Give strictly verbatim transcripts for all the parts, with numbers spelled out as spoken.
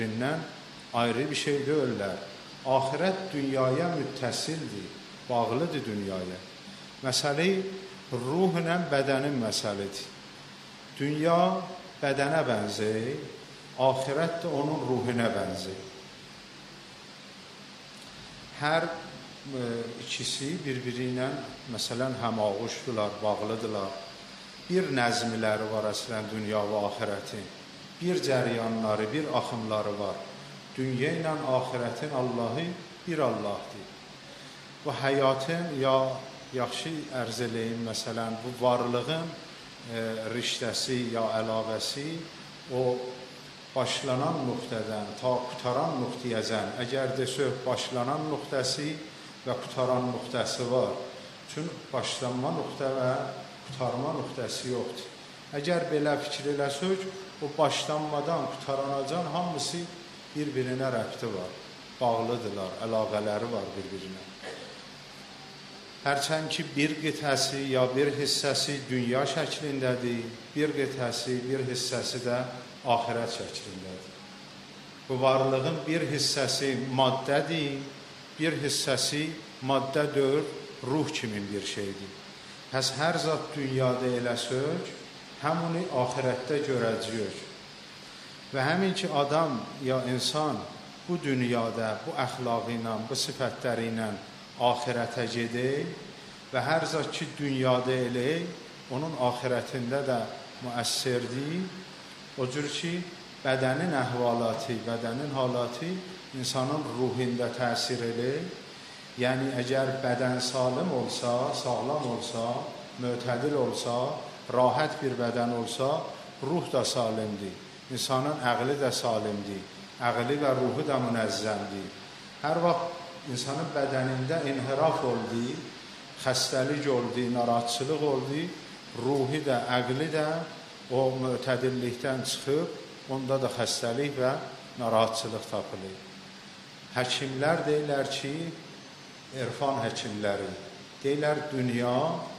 birbirindən ayrı bir şey deyirlər. Ahirət dünyaya müttəsildir, bağlıdır dünyaya. Məsələ ruhla bədənin məsələdir. Dünya bədənə bənzəyir, ahirət də onun ruhuna bənzəyir. Hər e, ikisi birbiri ilə məsələn həmağuşdular, bağlıdırlar. Bir nəzmiləri var əslən dünya və ahirətin. Bir cəryanları, bir axımları var. Dünya ilə ahirətin Allahı bir Allahdır. Bu həyatın ya yaxşı ərz eləyim, məsələn bu varlığın e, riştəsi ya əlaqəsi o başlanan nöqtədən ta qutaran nöqtəyəcən, əgər desək başlanan nöqtəsi və qutaran nöqtəsi var. Çünki başlanma nöqtə və qutarma nöqtəsi yoxdur. Əgər belə fikir eləsək, o başlanmadan qutaranacan hamısı bir-birinə rəbti var, bağlıdırlar, əlaqələri var bir-birinə. Hərçənd ki, bir qitəsi ya bir hissəsi dünya şəklindədir, bir qitəsi, bir hissəsi də ahirət şəklindədir. Bu varlığın bir hissəsi maddədir, bir hissəsi maddə deyil, ruh kimi bir şeydir. Pəs hər zat dünyada eləsək, həmini ahirətdə görəcəyik. Və həmin ki, adam ya insan bu dünyada, bu əxlaqı ilə, bu sifətləri ilə ahirətə gedək və hər zat ki, dünyada elək, onun ahirətində də müəssirdir. O cür ki, bədənin əhvalatı, bədənin halatı insanın ruhunda təsir elək. Yəni, əgər bədən salim olsa, sağlam olsa, mötədil olsa, rahat bir bədən olsa, ruh da salimdir. İnsanın əqli də salimdir. Əqli və ruhu da münəzzəmdir. Hər vaxt insanın bədənində inhiraf oldu, xəstəlik oldu, narahatçılıq oldu, ruhi də, əqli də o mötədillikdən çıxıb, onda da xəstəlik və narahatçılıq tapılır. Həkimlər deyirlər ki, irfan həkimləri, deyirlər dünya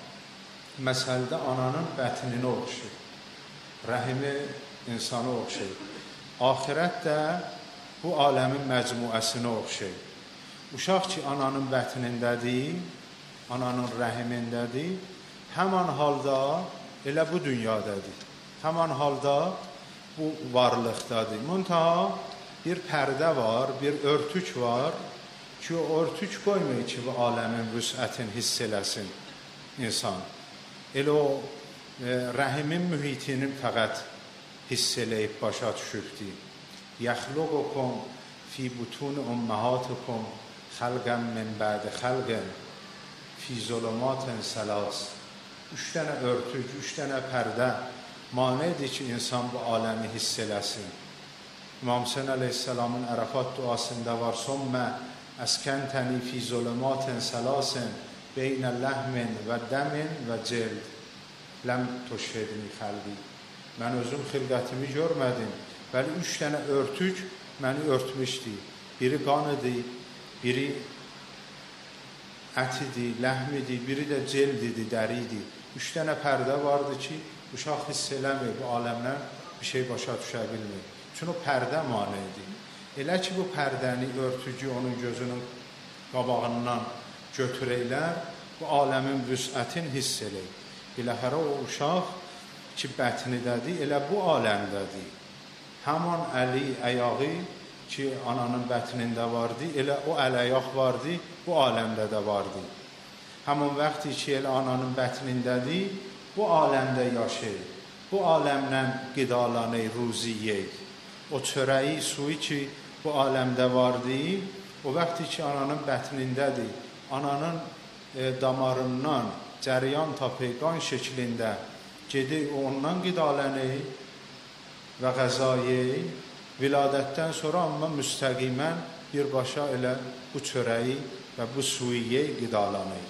məsələdə ananın bətninə oxşayır, rəhimi insana oxşayır. Ahirət də bu aləmin məcmuəsinə oxşayır. Uşaq ki, ananın bətnindədir, ananın rəhimindədir, həman halda elə bu dünyadadır. Həman halda bu varlıqdadır. Muntaha bir pərdə var, bir örtük var ki, o örtük qoymuyor ki, bu aləmin vüsətini hiss eləsin insan. Elə o e, rəhimin mühitini fəqət hiss eləyib başa düşübdir. Yəxluqukum fi butun ummahatikum xalqan min ba'di xalqin fi zulumatin salas. Üç dənə örtük, üç dənə pərdə manidir ki, insan bu aləmi hiss eləsin. İmam Hüseyin əleyhisselamın Ərəfat duasında var. Sommə əskəntəni fi zulumatin salasin beynə ləhmin və dəmin və cild. Ləm tuşhedni xəlbi. Mən özüm xilqətimi görmədim. Bəli, üç dənə örtük məni örtmüşdü. Biri qanıdır, biri ətidir, ləhmidir, biri də cildidir, dəridir. Üç dənə pərdə vardı ki, uşaq hiss eləmir, bu aləmdən bir şey başa düşə bilmir. Çünki o pərdə manidir. Elə ki, bu pərdəni, örtücü onun gözünün qabağından götürəklər, bu aləmin vüsətini hiss elək. Biləhərə o uşaq ki, bətnidədir, elə bu aləmdədir. Həman əli, əyağı ki, ananın bətnində vardı, elə o əl-əyaq vardı, bu aləmdə də vardı. Həman vaxtı ki, elə ananın bətnindədir, bu aləmdə yaşayır. Bu aləmdən qidalanır, ruzi yeyir. O çörəyi, suyu ki, bu aləmdə vardı, o vaxtı ki, ananın bətnindədir, ananın e, damarından cəryan tapı, qan şəklində gedir, ondan qidalanır və qəzayı, viladətdən sonra amma müstəqimən birbaşa elə bu çörəyi və bu suyu qidalanır.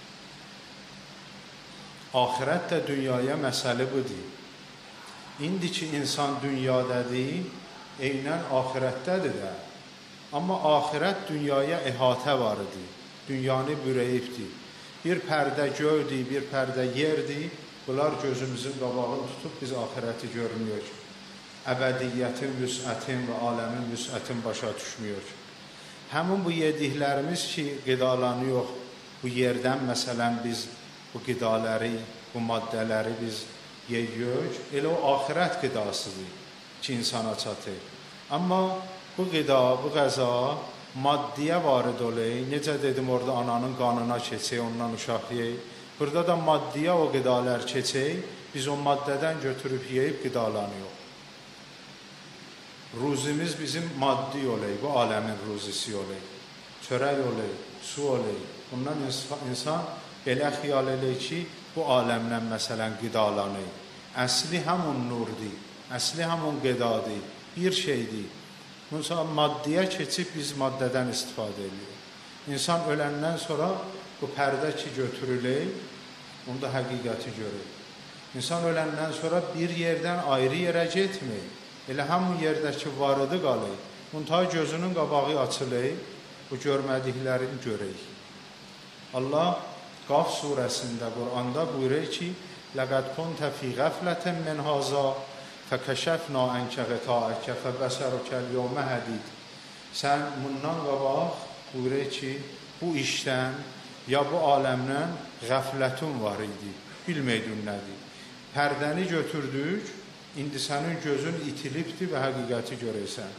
Ahirət də dünyaya məsələ budur. İndi ki, insan dünyadadır, eynən ahirətdədir də. Amma ahirət dünyaya əhatə var idi, dünyanı bürəyibdir. Bir pərdə gördür, bir pərdə yerdir, bunlar gözümüzün qabağını tutub biz ahirəti görmüyoruz. əbədiyyətin vüsətin və aləmin vüsətin başa düşmüyor. Həmin bu yediklərimiz ki, qidalanıyor, bu yerdən məsələn biz bu qidaları, bu maddələri biz yeyirik, elə o axirət qidasıdır ki, insana çatır. Amma bu qida, bu qəza maddiyə varid olur. Necə dedim, orada ananın qanına keçir, ondan uşaq yeyir. Burada da maddiyə o qidalar keçir, biz o maddədən götürüb yeyib qidalanıyor. Ruzimiz bizim maddi olur, bu aləmin ruzisi olur. Çörək olur, su olur. Bundan insan belə xiyal edir ki, bu aləmdən məsələn qidalanır. Əsli həmun nurdur, əsli həmun qidadır, bir şeydir. Mesela maddiyə keçib biz maddədən istifadə edirik. İnsan öləndən sonra bu pərdə ki götürülür, onda həqiqəti görür. İnsan öləndən sonra bir yerdən ayrı yerə getmir. Elə həmin yerdəki varıdı qalır. Muntaha gözünün qabağı açılır, bu görmədiklərini görür. Allah Qaf surəsində, Quranda buyurur ki, لَقَدْ كُنْتَ فِي غَفْلَةٍ مِنْ هَذَا فَكَشَفْنَا عَنْكَ غِطَاءَكَ فَبَصَرُكَ الْيَوْمَ حَدِيدٌ. Sən bundan qabaq buyurur ki, bu işdən ya bu aləmdən qəflətin var idi, bilməydin nədir. Pərdəni götürdük, indi sənin gözün itilibdir və həqiqəti görürsən.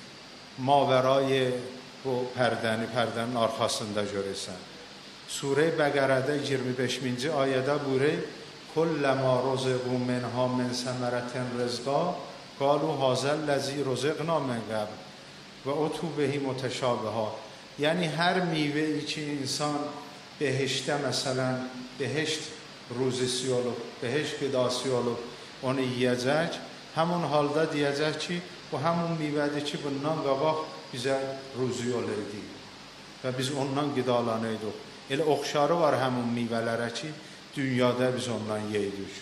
Mavərayı bu pərdəni, pərdənin arxasında görürsən. Surə-i Bəqərədə iyirmi beşinci ayədə buyurur, كُلَّمَا رُزِقُوا مِنْهَا مِنْ ثَمَرَةٍ رِزْقًا قَالُوا هَذَا الَّذِي رُزِقْنَا مِنْ قَبْلُ وَأُتُوا بِهِ مُتَشَابِهًا. Yəni hər meyvə ki, insan behişdə məsələn, behişt ruzisi olub, behişt qidası olub, onu yiyəcək, həmin halda deyəcək ki, bu həmin meyvədir ki, bundan qabaq bizə ruzi olurdu və biz ondan qidalanırdıq. Elə oxşarı var həmin meyvələrə ki, dünyada biz ondan yeyirik.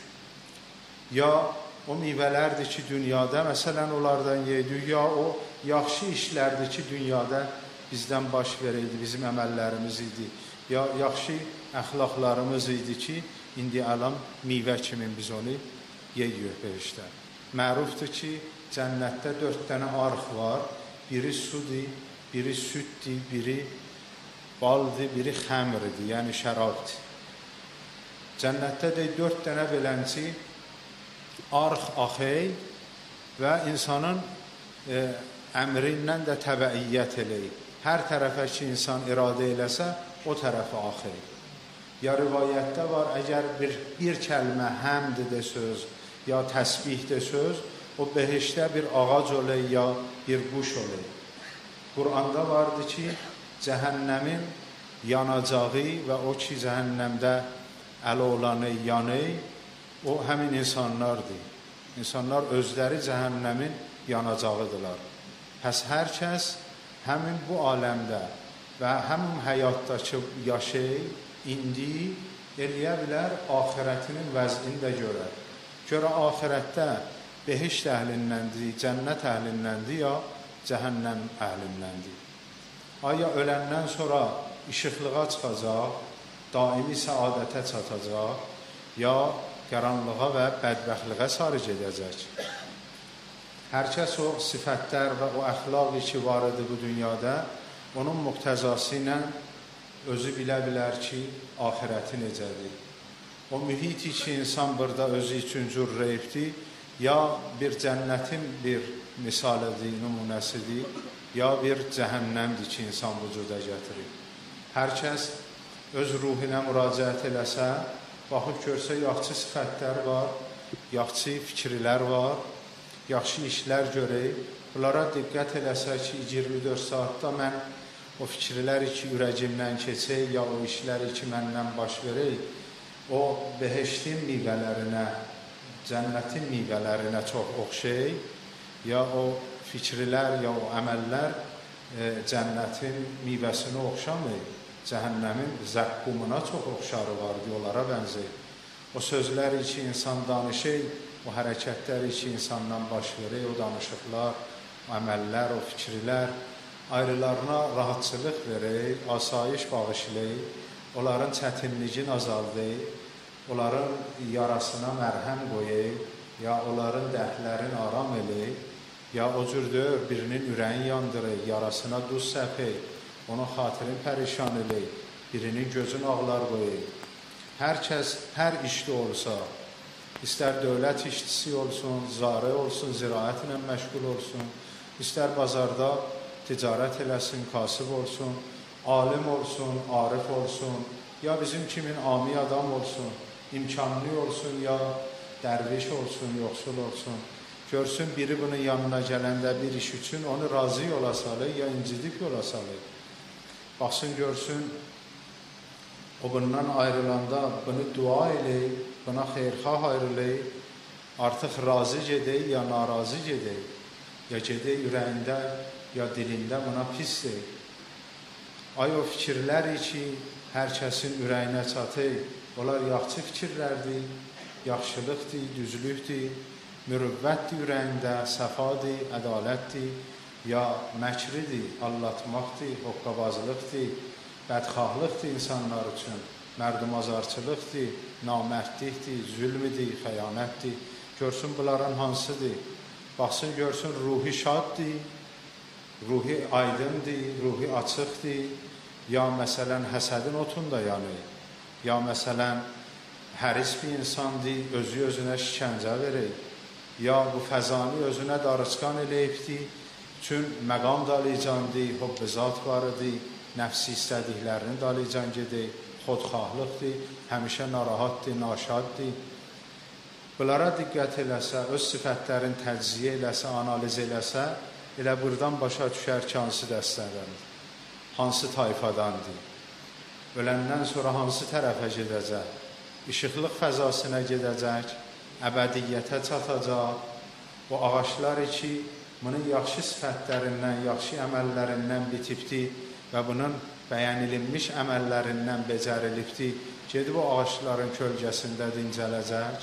Ya o meyvələrdir ki, dünyada məsələn onlardan yeyirik, ya o yaxşı işlərdir ki, dünyada bizdən baş verirdi, bizim əməllərimiz idi, ya yaxşı əxlaqlarımız idi ki, indi əlam meyvə kimi biz onu yeyirik behişdə. Mərufdur ki, cənnətdə dörd dənə arx var, biri sudur, biri süddir, biri baldır, biri xəmrdir, yəni şərabdır. Cənnətdə də dörd dənə belənci arx axey və insanın e, əmrindən də təbəiyyət eləyir. Hər tərəfə ki, insan iradə eləsə, o tərəfə axey. Ya rivayətdə var, əgər bir, bir kəlmə həmd də söz, ya təsbih də söz, o behişdə bir ağac olur, ya bir quş olur. Quranda vardı ki, cəhənnəmin yanacağı və o ki, cəhənnəmdə ələ olanı yanı, o həmin insanlardır. İnsanlar özləri cəhənnəmin yanacağıdırlar. Pəs hər kəs həmin bu aləmdə və həmin həyatdakı yaşayı indi eləyə bilər, axirətinin vəzini də görər. Görə axirətdə behişt əhlindəndir, cənnət əhlindəndir, ya cəhənnəm əhlindəndir. Aya öləndən sonra işıqlığa çıxacaq, daimi səadətə çatacaq, ya qaranlığa və bədbəxtliğə sarı gedəcək. Hər kəs o sifətlər və o əxlaqı ki, var idi bu dünyada, onun müqtəzası ilə özü bilə bilər ki, axirəti necədir. O mühiti ki, insan burada özü üçün cürrəyibdir, ya bir cənnətin bir misalıdır, nümunəsidir, ya bir cəhənnəmdir ki, insan vücuda gətirir. Hər kəs öz ruhuna müraciət eləsə, baxıb görsə, yaxşı sifətlər var, yaxşı fikrlər var, yaxşı işlər görək, bunlara diqqət eləsə ki, iyirmi dörd saatda mən o fikirləri ki, ürəcimdən keçək, ya o işləri ki, məndən baş verək, o behiştin meyvələrinə, cənnətin meyvələrinə çox oxşay, ya o fikrlər, ya o əməllər e, cənnətin meyvəsinə oxşamır, cəhənnəmin zəqqumuna çox oxşarı var, onlara bənzəyir. O sözləri ki, insan danışır, o hərəkətləri ki, insandan baş verir, o danışıqlar, o əməllər, o fikrlər ayrılarına rahatçılıq verir, asayiş bağışlayır, onların çətinliğini azaldır, onların yarasına mərhəm qoyur, ya onların dərdlərini aram eləyək, ya o cür deyir, birinin ürəyin yandırır, yarasına duz səpək, onun xatirini pərişan eləyək, birinin gözün ağlar qoyaq. Hər kəs, hər işdə olsa, istər dövlət işçisi olsun, zarı olsun, ziraət ilə məşğul olsun, istər bazarda ticarət eləsin, kasıb olsun, alim olsun, arif olsun, ya bizim kimin ami adam olsun, imkanlı olsun, ya dərviş olsun, yoxsul olsun. Görsün biri bunun yanına gələndə bir iş üçün onu razı yola salır, ya incidib yola salır. Baxsın, görsün, o bundan ayrılanda bunu dua eləyib, buna xeyrxah ayrılıyıb, artıq razı gedək, ya narazı gedək, ya gedək ürəyində, ya dilində buna pis deyil. Ay o fikirlər ki, hər kəsin ürəyinə çatır, onlar yaxşı fikirlərdir, yaxşılıqdır, düzlükdür, mürüvvətdir ürəyində, səfadır, ədalətdir, ya məkridir, allatmaqdır, hoqqabazlıqdır, bədxahlıqdır insanlar üçün, mərdumazarçılıqdır, namərdlikdir, zülmüdür, xəyanətdir. Görsün bunların hansıdır? Baxsın, görsün, ruhi şaddır, ruhi aydındır, ruhi açıqdır, ya məsələn həsədin otunda yanır, ya məsələn həris bir insandır, özü özünə şikəncə verir, ya bu fəzani özünə darıçqan eləyibdir, üçün məqam dalıcandır, hobbizat varıdır, nəfsi istədiklərini dalıcan gedir, xodxahlıqdır, həmişə narahatdır, naşaddır. Bunlara diqqət eləsə, öz sifətlərini təcziyə eləsə, analiz eləsə, elə buradan başa düşər ki, hansı dəstədəndir, hansı tayfadandır, öləndən sonra hansı tərəfə gedəcək, işıqlıq fəzasına gedəcək, əbədiyyətə çatacaq. O ağaçlar ki, bunun yaxşı sifətlərindən, yaxşı əməllərindən bitibdir və bunun bəyənilmiş əməllərindən becərilibdir, gedib o ağaçların kölgəsində dincələcək.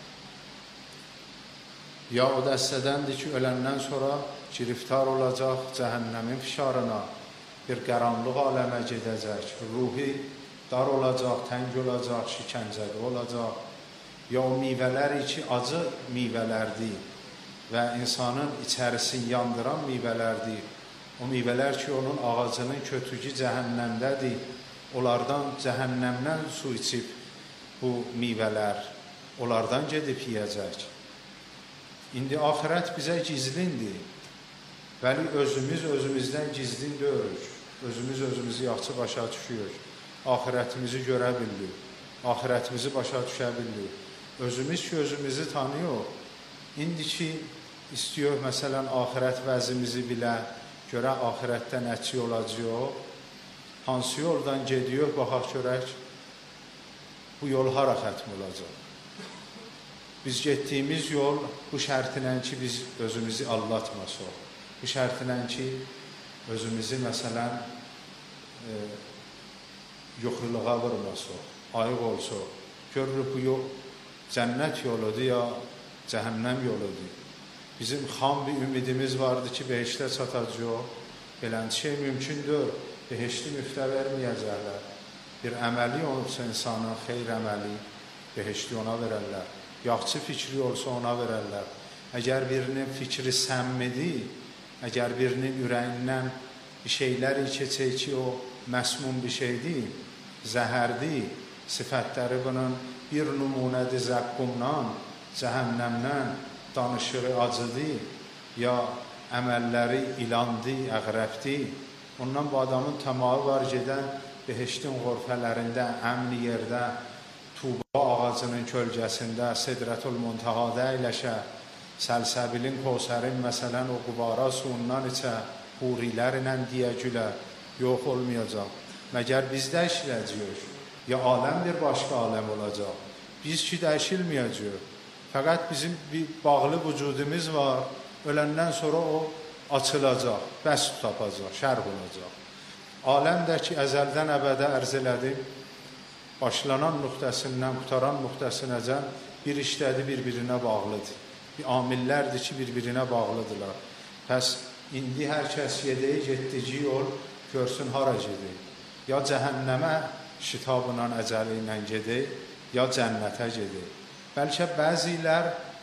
Ya o dəstədəndir ki, öləndən sonra giriftar olacaq cəhənnəmin fişarına, bir qaranlıq aləmə gedəcək, ruhi dar olacaq, təng olacaq, şikəncəli olacaq. Ya o meyvələr ki, acı meyvələrdir və insanın içərisini yandıran meyvələrdir. O meyvələr ki, onun ağacının kötücü cəhənnəmdədir, onlardan cəhənnəmdən su içib bu meyvələr, onlardan gedib yiyəcək. İndi axirət bizə gizlindir, bəli özümüz özümüzdən gizlin deyirik, özümüz özümüzü yaxşı başa düşürük, axirətimizi görə bilirik, axirətimizi başa düşə bilirik. Özümüz ki, özümüzü tanıyıq. İndi ki, istəyək, məsələn, axirət vəzimizi bilə, görə axirətdə nəçi olacaq, hansı yoldan gediyək, baxaq görək, bu yol hara xətm olacaq. Biz getdiyimiz yol bu şərtinlə ki, biz özümüzü allatmasaq, bu şərtinlə ki, özümüzü, məsələn, e, yoxluğa vurmasaq, ayıq olsaq, görürük bu yol cənnət yoludur ya cəhənnəm yoludur. Bizim xam bir ümidimiz vardı ki, behiştə çatacaq. Belən şey mümkündür, behişti müftə verməyəcəklər. Bir əməli olursa insanın, xeyr əməli, behişti ona verərlər. Yaxşı fikri olsa ona verərlər. Əgər birinin fikri səmmidir, əgər birinin ürəyindən bir şeylər keçək ki, o məsmum bir şeydir, zəhərdir, sifətləri bunun bir nümunədir zəqqumdan, cəhənnəmdən, danışığı acıdır, ya əməlləri ilandır, əqrəbdir. Ondan bu adamın təmağı var gedən behiştin qorfələrində, əmni yerdə, Tuba ağacının kölgəsində, Sidrətül Muntəhada əyləşə, Səlsəbilin, Kosərin, məsələn, o qubara suyundan içə, hurilərlə deyə gülə, yox olmayacaq. Məgər biz dəyişiləcəyik, ya aləm bir başqa aləm olacaq. Biz ki, dəyişilməyəcəyik. Fəqət bizim bir bağlı vücudumuz var, öləndən sonra o açılacaq, bəst tapacaq, şərh olacaq. Aləm də ki, əzəldən əbədə ərz elədim, başlanan nöqtəsindən, qutaran nöqtəsinəcən bir işlədi, bir-birinə bağlıdır. Bir amillərdir ki, bir-birinə bağlıdırlar. Pəs, indi hər kəs yedəyi getdici yol görsün hara gedir. Ya cəhənnəmə şitabla, əcəli ilə gedir, ya cənnətə gedir. Bəlkə bəzilər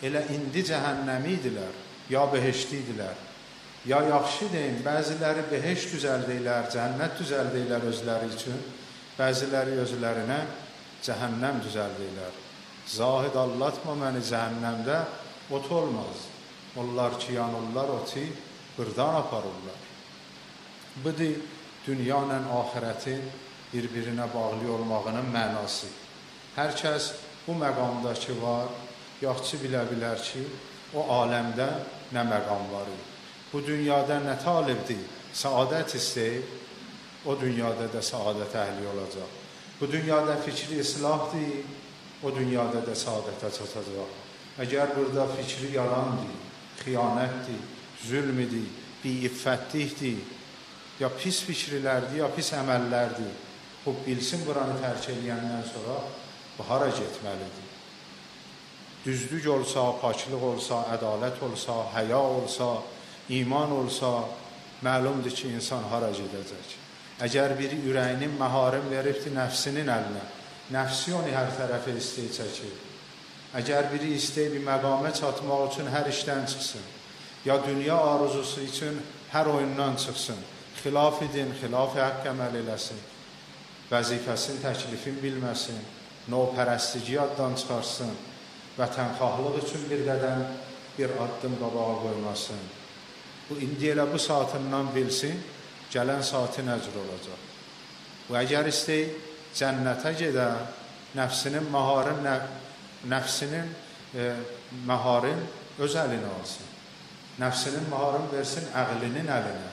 elə indi cəhənnəmi idilər, ya behişti idilər. Ya yaxşı deyin, bəziləri beheş düzəldəylər, cənnət düzəldəylər özləri üçün, bəziləri özlərinə cəhənnəm düzəldəylər. Zahid allatma məni cəhənnəmdə, ot olmaz. Onlar ki, yanırlar, oti qırdan aparırlar. Budur, dünya ilə ahirətin bir-birinə bağlı olmağının mənası. Hər kəs bu məqamda ki var, yaxşı bilə bilər ki, o aləmdə nə məqam var. Bu dünyada nə talibdir? Saadət istəyir, o dünyada da saadət əhli olacaq. Bu dünyada fikri islahdır, o dünyada da saadətə çatacaq. Əgər burada fikri yalandır, xiyanətdir, zülmüdür, bi-iffətlikdir, ya pis fikirlərdir, ya pis əməllərdir. Bu bilsin buranı tərk edəndən sonra bu hara getməlidir? Düzlük olsa, paklıq olsa, ədalət olsa, həya olsa, iman olsa, məlumdur ki, insan hara gedəcək. Əgər biri ürəyinin məharın veribdir nəfsinin əlinə, nəfsi onu hər tərəfə istəyə çəkir. Əgər biri istəyə bir məqamə çatmaq üçün hər işdən çıxsın, ya dünya arzusu üçün hər oyundan çıxsın, xilaf edin, xilaf haqq əməl eləsin, vəzifəsin, təklifin bilməsin, növpərəstliyi addan çıxarsın, vətənxahlıq üçün bir qədəm, bir addım qabağa qoymasın. Bu, indi elə bu saatından bilsin, gələn saati nəcr olacaq. Bu, əgər istəy, cənnətə gedə, nəfsinin məharın, nəfsinin e, məharın öz əlinə alsın. Nəfsinin məharın versin əqlinin əlinə.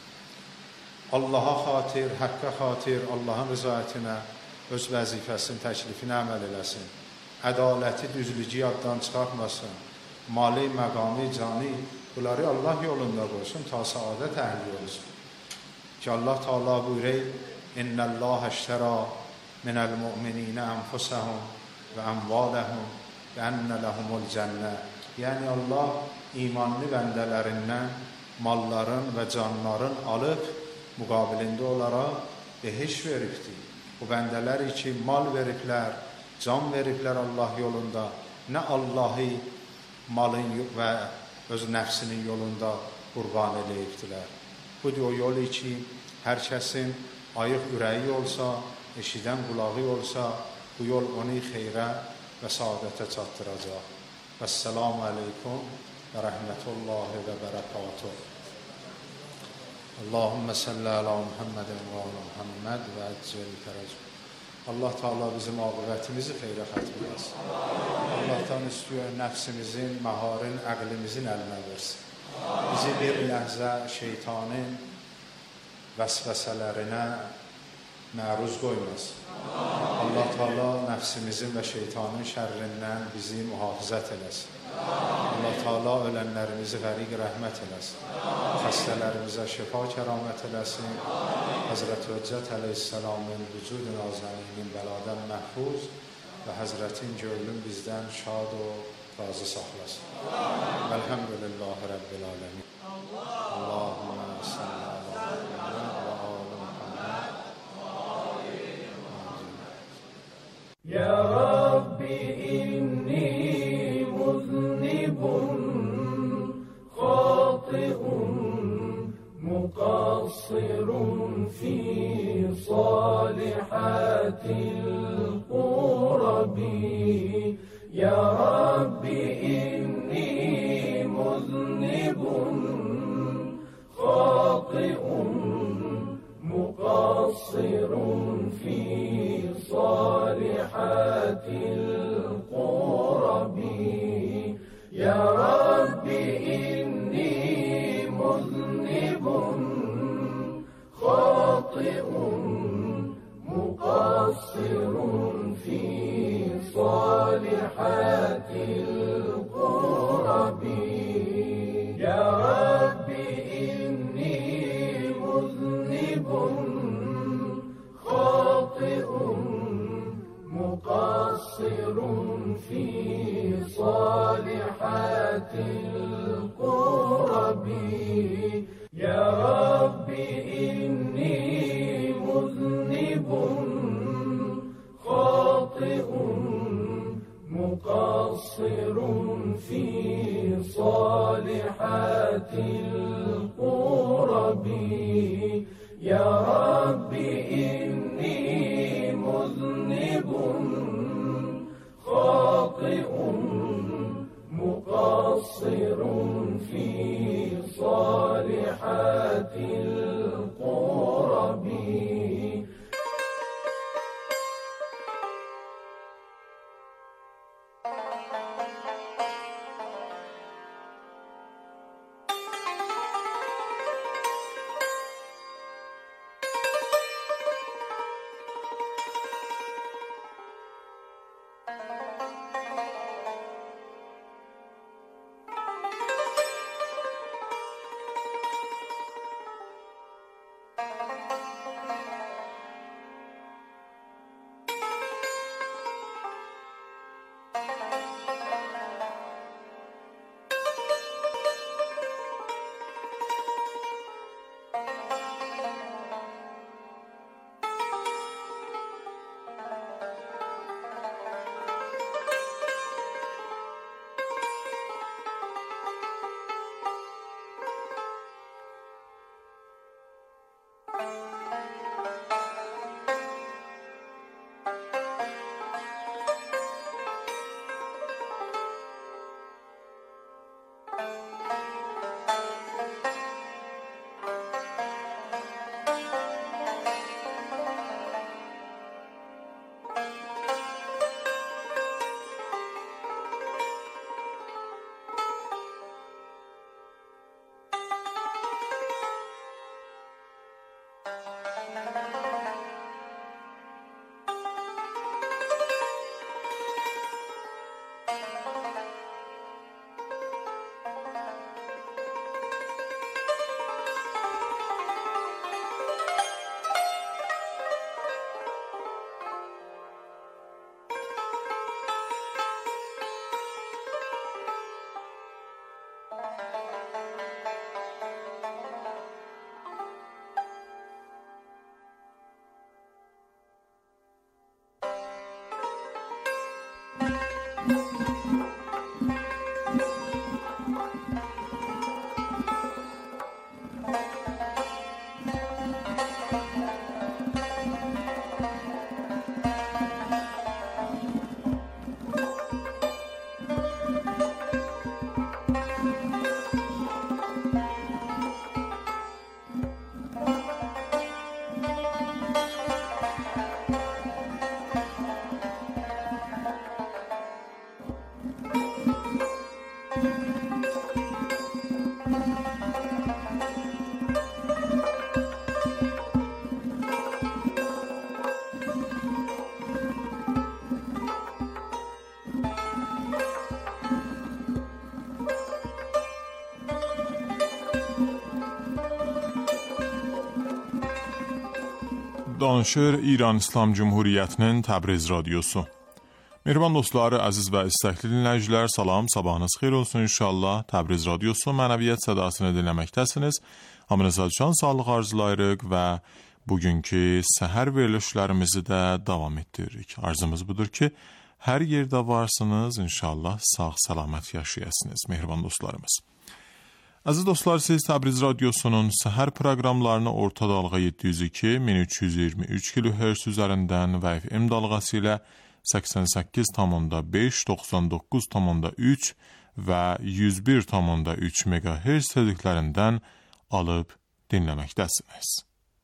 Allaha xatir, həqqə xatir, Allahın rızayətinə, öz vəzifəsinin təklifini əməl eləsin. Ədaləti, düzlücü addan çıxartmasın. Mali, məqami, cani, bunları Allah yolunda qoysun, ta saadət əhli olsun. Ki Allah Teala buyurur, İnnəllâh əştərə minəl mü'mininə ənfusəhum və əmvaləhum və ənnə ləhumul cənnə. Yəni Allah imanlı bəndələrindən malların və canların alıb, müqabilində olaraq behiş veribdir. Bu bəndələr ki, mal veriblər, can veriblər Allah yolunda, nə Allahı malın və öz nəfsinin yolunda qurban eləyibdilər. Budur o yol ki, hər kəsin ayıq ürəyi olsa, eşidən qulağı olsa, bu yol onu xeyrə və saadətə çatdıracaq. Vəssalamu aleykum və rəhmətullahi və bərəkatuhu. Allahümme salli ala Muhammedin və ala Muhammed və əccəl tərəcəm. Allah Teala bizim aqibətimizi xeyrə xətm eləsin. Allahdan istəyir nəfsimizin, məharın, əqlimizin əlinə versin. Bizi bir ləhzə şeytanın vəsvəsələrinə məruz qoymasın. Allah Teala nəfsimizin və şeytanın şərrindən bizi mühafizət eləsin. Allah Teala ölənlərimizi qəriq rəhmət eləsin. Xəstələrimizə şifa kəramət eləsin. Həzrət Höccət əleyhissalamın vücud nazəninin bəladən məhfuz və Həzrətin gönlün bizdən şad o razı saxlasın. Elhamdülillahi Rabbil aləmin. Allahümme salli ala Muhammed və ala Muhammed. Ya Rabbi inni muznibun khati'un muqassirun fi salihatil qurabi. Ya Rabbi inni muznibun khati'un muqassirun fi salihatil qurabi. Ya Rabbi inni muznibun khati'un muqassirun fi salihatil qurabi. Ya Rabbi inni muznibun khati'un muqassirun fi salihatil qurabi. Ya Rabbi inni muznibun khati'un muqassirun fi Ya Rabbi inni muznibun khati'un muqassirun fi salihatil qurabi. Danışır İran İslam Cumhuriyyətinin Təbriz radiosu. Mehriban dostları, əziz və istəkli dinləyicilər, salam, sabahınız xeyir olsun inşallah. Təbriz radiosu mənəviyyət sədasını dinləməkdəsiniz. Hamınıza can sağlıq arzulayırıq və bugünkü səhər verilişlərimizi də davam etdiririk. Arzumuz budur ki, hər yerdə varsınız, inşallah sağ salamat yaşayasınız, mehriban dostlarımız. Əziz dostlar, siz Təbriz radiosunun səhər proqramlarını orta dalğa yeddi yüz iki min üç yüz iyirmi üç kilohertz üzərindən və F M dalğası ilə səksən səkkiz tam beş, doxsan doqquz tam üç və yüz bir tam üç megahertz tezliklərindən alıb dinləməkdəsiniz.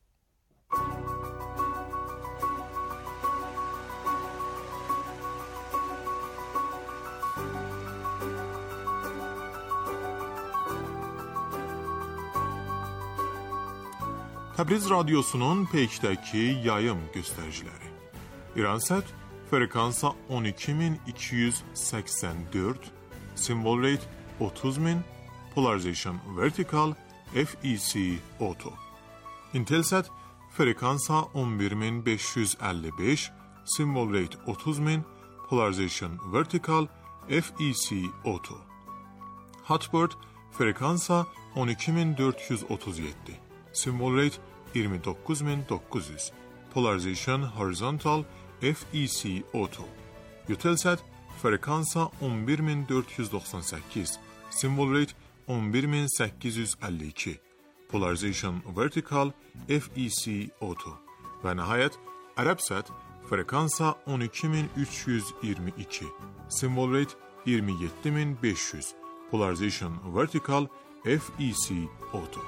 Təbriz radiosunun peykdəki yayım göstəriciləri. İransat frekansa on iki min iki yüz səksən dörd, symbol rate otuz min, polarization vertical, F E C auto. Intelsat frekansa on bir min beş yüz əlli beş, symbol rate otuz min, polarization vertical, F E C auto. Hotbird frekansa on iki min dörd yüz otuz yeddi, symbol rate iyirmi doqquz min doqquz yüz, polarization horizontal, F E C auto. Eutelsat frekansa on bir min dörd yüz doxsan səkkiz, symbol rate on bir min səkkiz yüz əlli iki, Polarization Vertical F E C Auto və nəhayət Arabsat frekansa on iki min üç yüz iyirmi iki, Symbol Rate iyirmi yeddi min beş yüz, Polarization Vertical F E C Auto.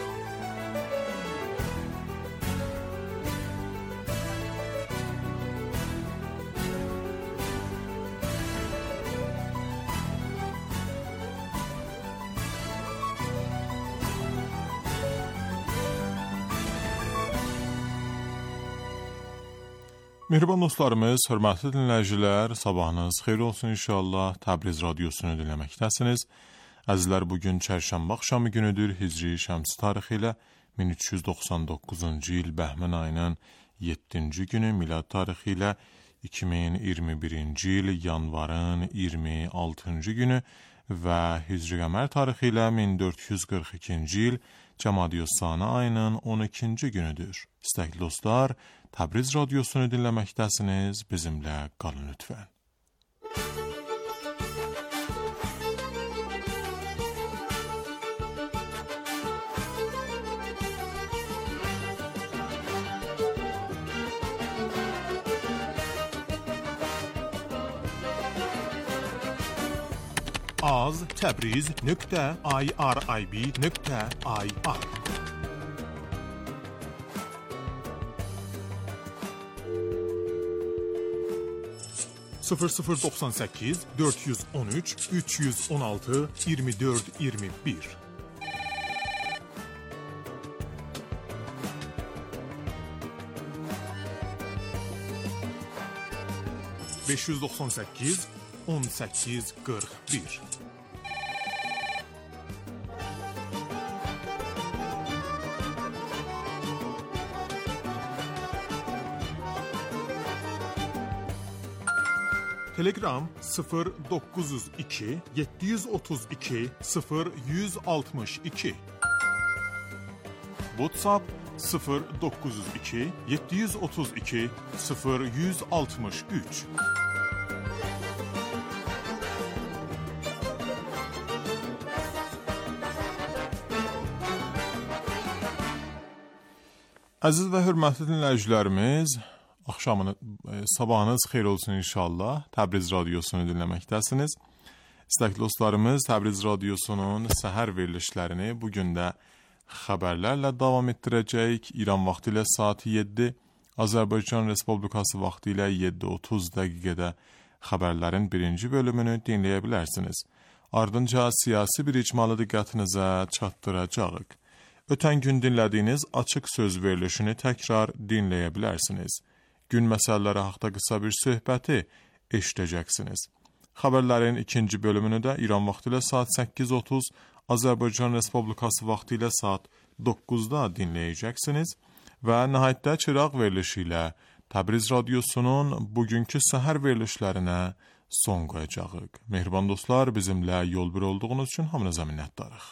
Mehriban dostlarımız, hörmətli dinləyicilər, sabahınız xeyir olsun inşallah. Təbriz radiosunu dinləməkdəsiniz. Əzizlər, bugün çərşənbə axşamı günüdür. Hicri şəmsi tarixi ilə min üç yüz doxsan doqquzuncu il Bəhmən ayının yeddinci günü, milad tarixi ilə iki min iyirmi birinci il yanvarın iyirmi altıncı günü və Hicri qəmər tarixi ilə min dörd yüz qırx ikinci il Cəmadiyyə-Sani ayının on ikinci günüdür. İstəkli dostlar, Təbriz radiosunu dinləməkdəsiniz, bizimlə qalın lütfən. az təbriz nöqtə irib nöqtə ir sıfır sıfır doxsan səkkiz dörd yüz on üç üç yüz on altı iyirmi dörd iyirmi bir beş yüz doxsan səkkiz on səkkiz qırx bir Telegram sıfır doqquz yüz iki yeddi yüz otuz iki sıfır yüz altmış iki WhatsApp sıfır doqquz yüz iki yeddi yüz otuz iki sıfır yüz altmış üç Əziz və hörmətli dinləyicilərimiz, axşamını, e, sabahınız xeyir olsun inşallah. Təbriz radiosunu dinləməkdəsiniz. İstəkli dostlarımız, Təbriz radiosunun səhər verilişlərini bugün də xəbərlərlə davam etdirəcəyik. İran vaxtı ilə saat yeddi, Azərbaycan Respublikası vaxtı ilə yeddi otuz dəqiqədə xəbərlərin birinci bölümünü dinləyə bilərsiniz. Ardınca siyasi bir icmalı diqqətinizə çatdıracağıq. Ötən gün dinlədiyiniz açıq söz verilişini təkrar dinləyə bilərsiniz. Gün məsələləri haqqında qısa bir söhbəti eşidəcəksiniz. Xəbərlərin ikinci bölümünü də İran vaxtı ilə saat səkkiz otuz, Azərbaycan Respublikası vaxtı ilə saat doqquzda dinləyəcəksiniz və nəhayətdə çıraq verilişi ilə Təbriz radiosunun bugünkü səhər verilişlərinə son qoyacağıq. Mehriban dostlar, bizimlə yol bir olduğunuz üçün hamınıza minnətdarıq.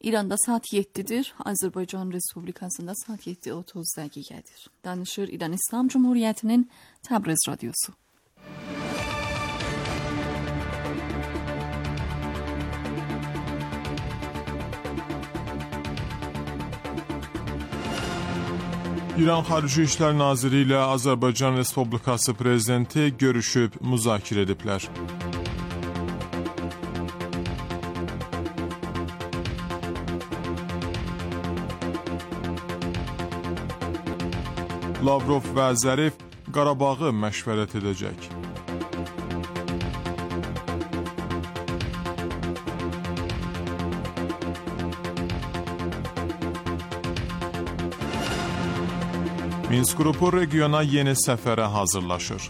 İranda saat yeddidir, Azərbaycan Respublikasında saat yeddi otuz dəqiqədir. Danışır İran İslam Cumhuriyyətinin Təbriz Radyosu. İran Xarici İşlər Naziri ilə Azərbaycan Respublikası Prezidenti görüşüb, müzakirə ediblər. Lavrov və Zərif Qarabağı məşvərət edəcək. Minsk qrupu regiona yeni səfərə hazırlaşır.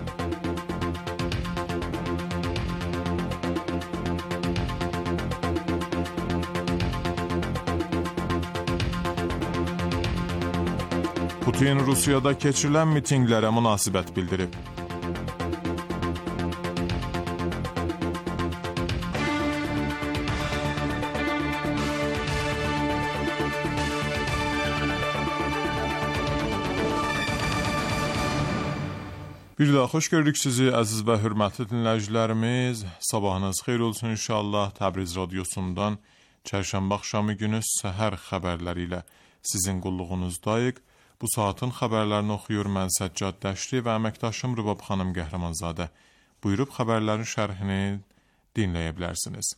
Putin Rusiyada keçirilən mitinqlərə münasibət bildirib. Bir daha xoş gördük sizi əziz və hörmətli dinləyicilərimiz. Sabahınız xeyir olsun inşallah. Təbriz Radyosundan çərşənbə axşamı günü səhər xəbərləri ilə sizin qulluğunuzdayıq. Bu saatin xəbərlərini oxuyur mən Səccad Dəşti və əməkdaşım Rübab xanım Qəhrəmanzadə. Buyurub xəbərlərin şərhini dinləyə bilərsiniz.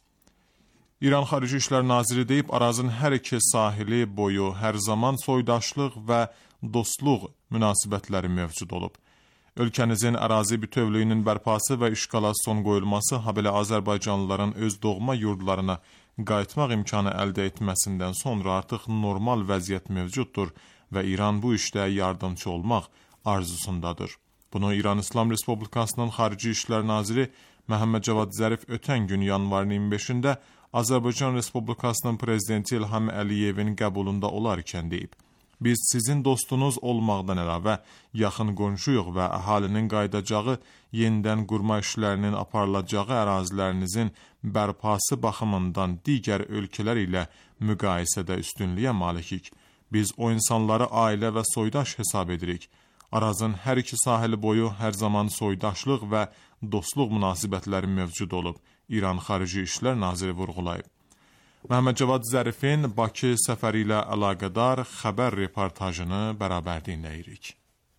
İran Xarici İşlər Naziri deyib, Arazın hər iki sahili boyu hər zaman soydaşlıq və dostluq münasibətləri mövcud olub. Ölkənizin ərazi bütövlüyünün bərpası və işğala son qoyulması, habelə Azərbaycanlıların öz doğma yurdlarına qayıtmaq imkanı əldə etməsindən sonra artıq normal vəziyyət mövcuddur və İran bu işdə yardımcı olmaq arzusundadır. Bunu İran İslam Respublikasının Xarici İşlər Naziri Məhəmməd Cavad Zərif ötən gün yanvarın iyirmi beşində Azərbaycan Respublikasının Prezidenti İlham Əliyevin qəbulunda olarkən deyib. Biz sizin dostunuz olmaqdan əlavə yaxın qonşuyuq və əhalinin qayıdacağı, yenidən qurma işlərinin aparılacağı ərazilərinizin bərpası baxımından digər ölkələr ilə müqayisədə üstünlüyə malikik. Biz o insanları ailə və soydaş hesab edirik. Arazın hər iki sahili boyu hər zaman soydaşlıq və dostluq münasibətləri mövcud olub, İran Xarici İşlər Naziri vurğulayıb. Məhəmməd Cavad Zərifin Bakı səfəri ilə əlaqədar xəbər reportajını bərabər dinləyirik.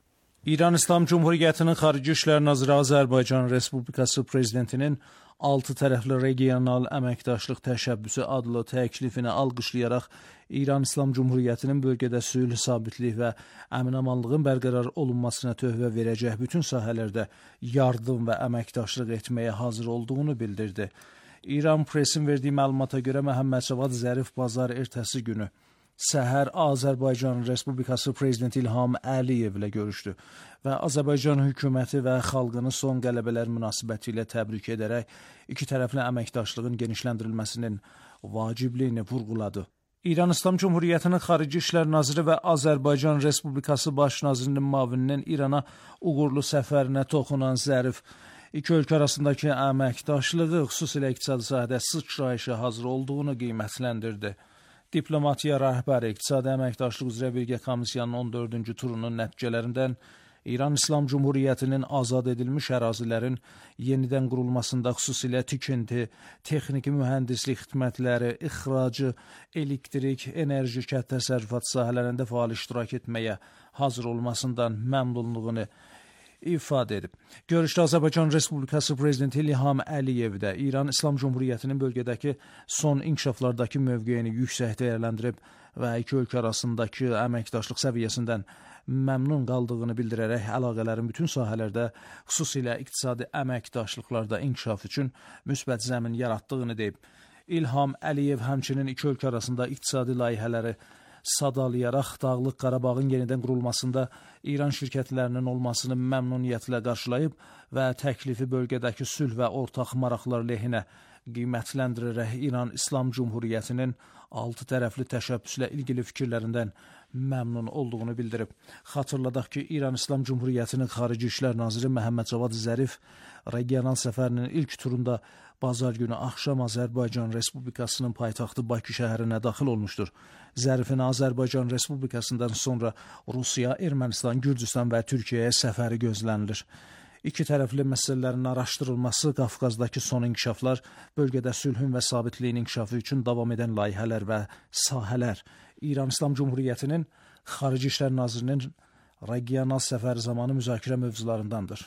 İran İslam Cumhuriyyətinin Xarici İşlər Naziri Azərbaycan Respublikası Prezidentinin altı tərəfli regional əməkdaşlıq təşəbbüsü adlı təklifini alqışlayaraq İran İslam Cumhuriyyətinin bölgədə sülh, sabitlik və əmin-amanlığın bərqərar olunmasına töhfə verəcək bütün sahələrdə yardım və əməkdaşlıq etməyə hazır olduğunu bildirdi. İran Presin verdiyi məlumata görə Məhəmməd Cavad Zərif bazar ertəsi günü səhər Azərbaycan Respublikası Prezidenti İlham Əliyev ilə görüşdü və Azərbaycan hökuməti və xalqını son qələbələr münasibəti ilə təbrik edərək iki tərəfli əməkdaşlığın genişləndirilməsinin vacibliyini vurğuladı. İran İslam Cumhuriyyətinin Xarici İşlər Naziri və Azərbaycan Respublikası Baş Nazirinin müavininin İrana uğurlu səfərinə toxunan Zərif, İki ölkə arasındakı əməkdaşlığı xüsusilə iqtisadi sahədə sıçrayışa hazır olduğunu qiymətləndirdi. Diplomatiya rəhbəri İqtisadi Əməkdaşlıq üzrə Birgə Komissiyanın on dördüncü turunun nəticələrindən İran İslam Cumhuriyyətinin azad edilmiş ərazilərin yenidən qurulmasında xüsusilə tikinti, texniki mühəndislik xidmətləri, ixracı, elektrik, enerji, kənd təsərrüfatı sahələrində fəal iştirak etməyə hazır olmasından məmnunluğunu ifadə edib. Görüşdə Azərbaycan Respublikası Prezidenti İlham Əliyev də İran İslam Cumhuriyyətinin bölgədəki son inkişaflardakı mövqeyini yüksək dəyərləndirib və iki ölkə arasındakı əməkdaşlıq səviyyəsindən məmnun qaldığını bildirərək əlaqələrin bütün sahələrdə, xüsusilə iqtisadi əməkdaşlıqlarda inkişaf üçün müsbət zəmin yaratdığını deyib. İlham Əliyev həmçinin iki ölkə arasında iqtisadi layihələri sadalayaraq Dağlıq Qarabağın yenidən qurulmasında İran şirkətlərinin olmasını məmnuniyyətlə qarşılayıb və təklifi bölgədəki sülh və ortaq maraqlar lehinə qiymətləndirərək İran İslam Cumhuriyyətinin altı tərəfli təşəbbüslə ilgili fikirlərindən məmnun olduğunu bildirib. Xatırladaq ki, İran İslam Cumhuriyyətinin Xarici İşlər Naziri Məhəmməd Cavad Zərif regional səfərinin ilk turunda bazar günü axşam Azərbaycan Respublikasının paytaxtı Bakı şəhərinə daxil olmuşdur. Zərifin Azərbaycan Respublikasından sonra Rusiya, Ermənistan, Gürcüstan və Türkiyəyə səfəri gözlənilir. İki tərəfli məsələlərin araşdırılması, Qafqazdakı son inkişaflar, bölgədə sülhün və sabitliyin inkişafı üçün davam edən layihələr və sahələr İran İslam Cumhuriyyətinin Xarici İşlər Nazirinin regional səfəri zamanı müzakirə mövzularındandır.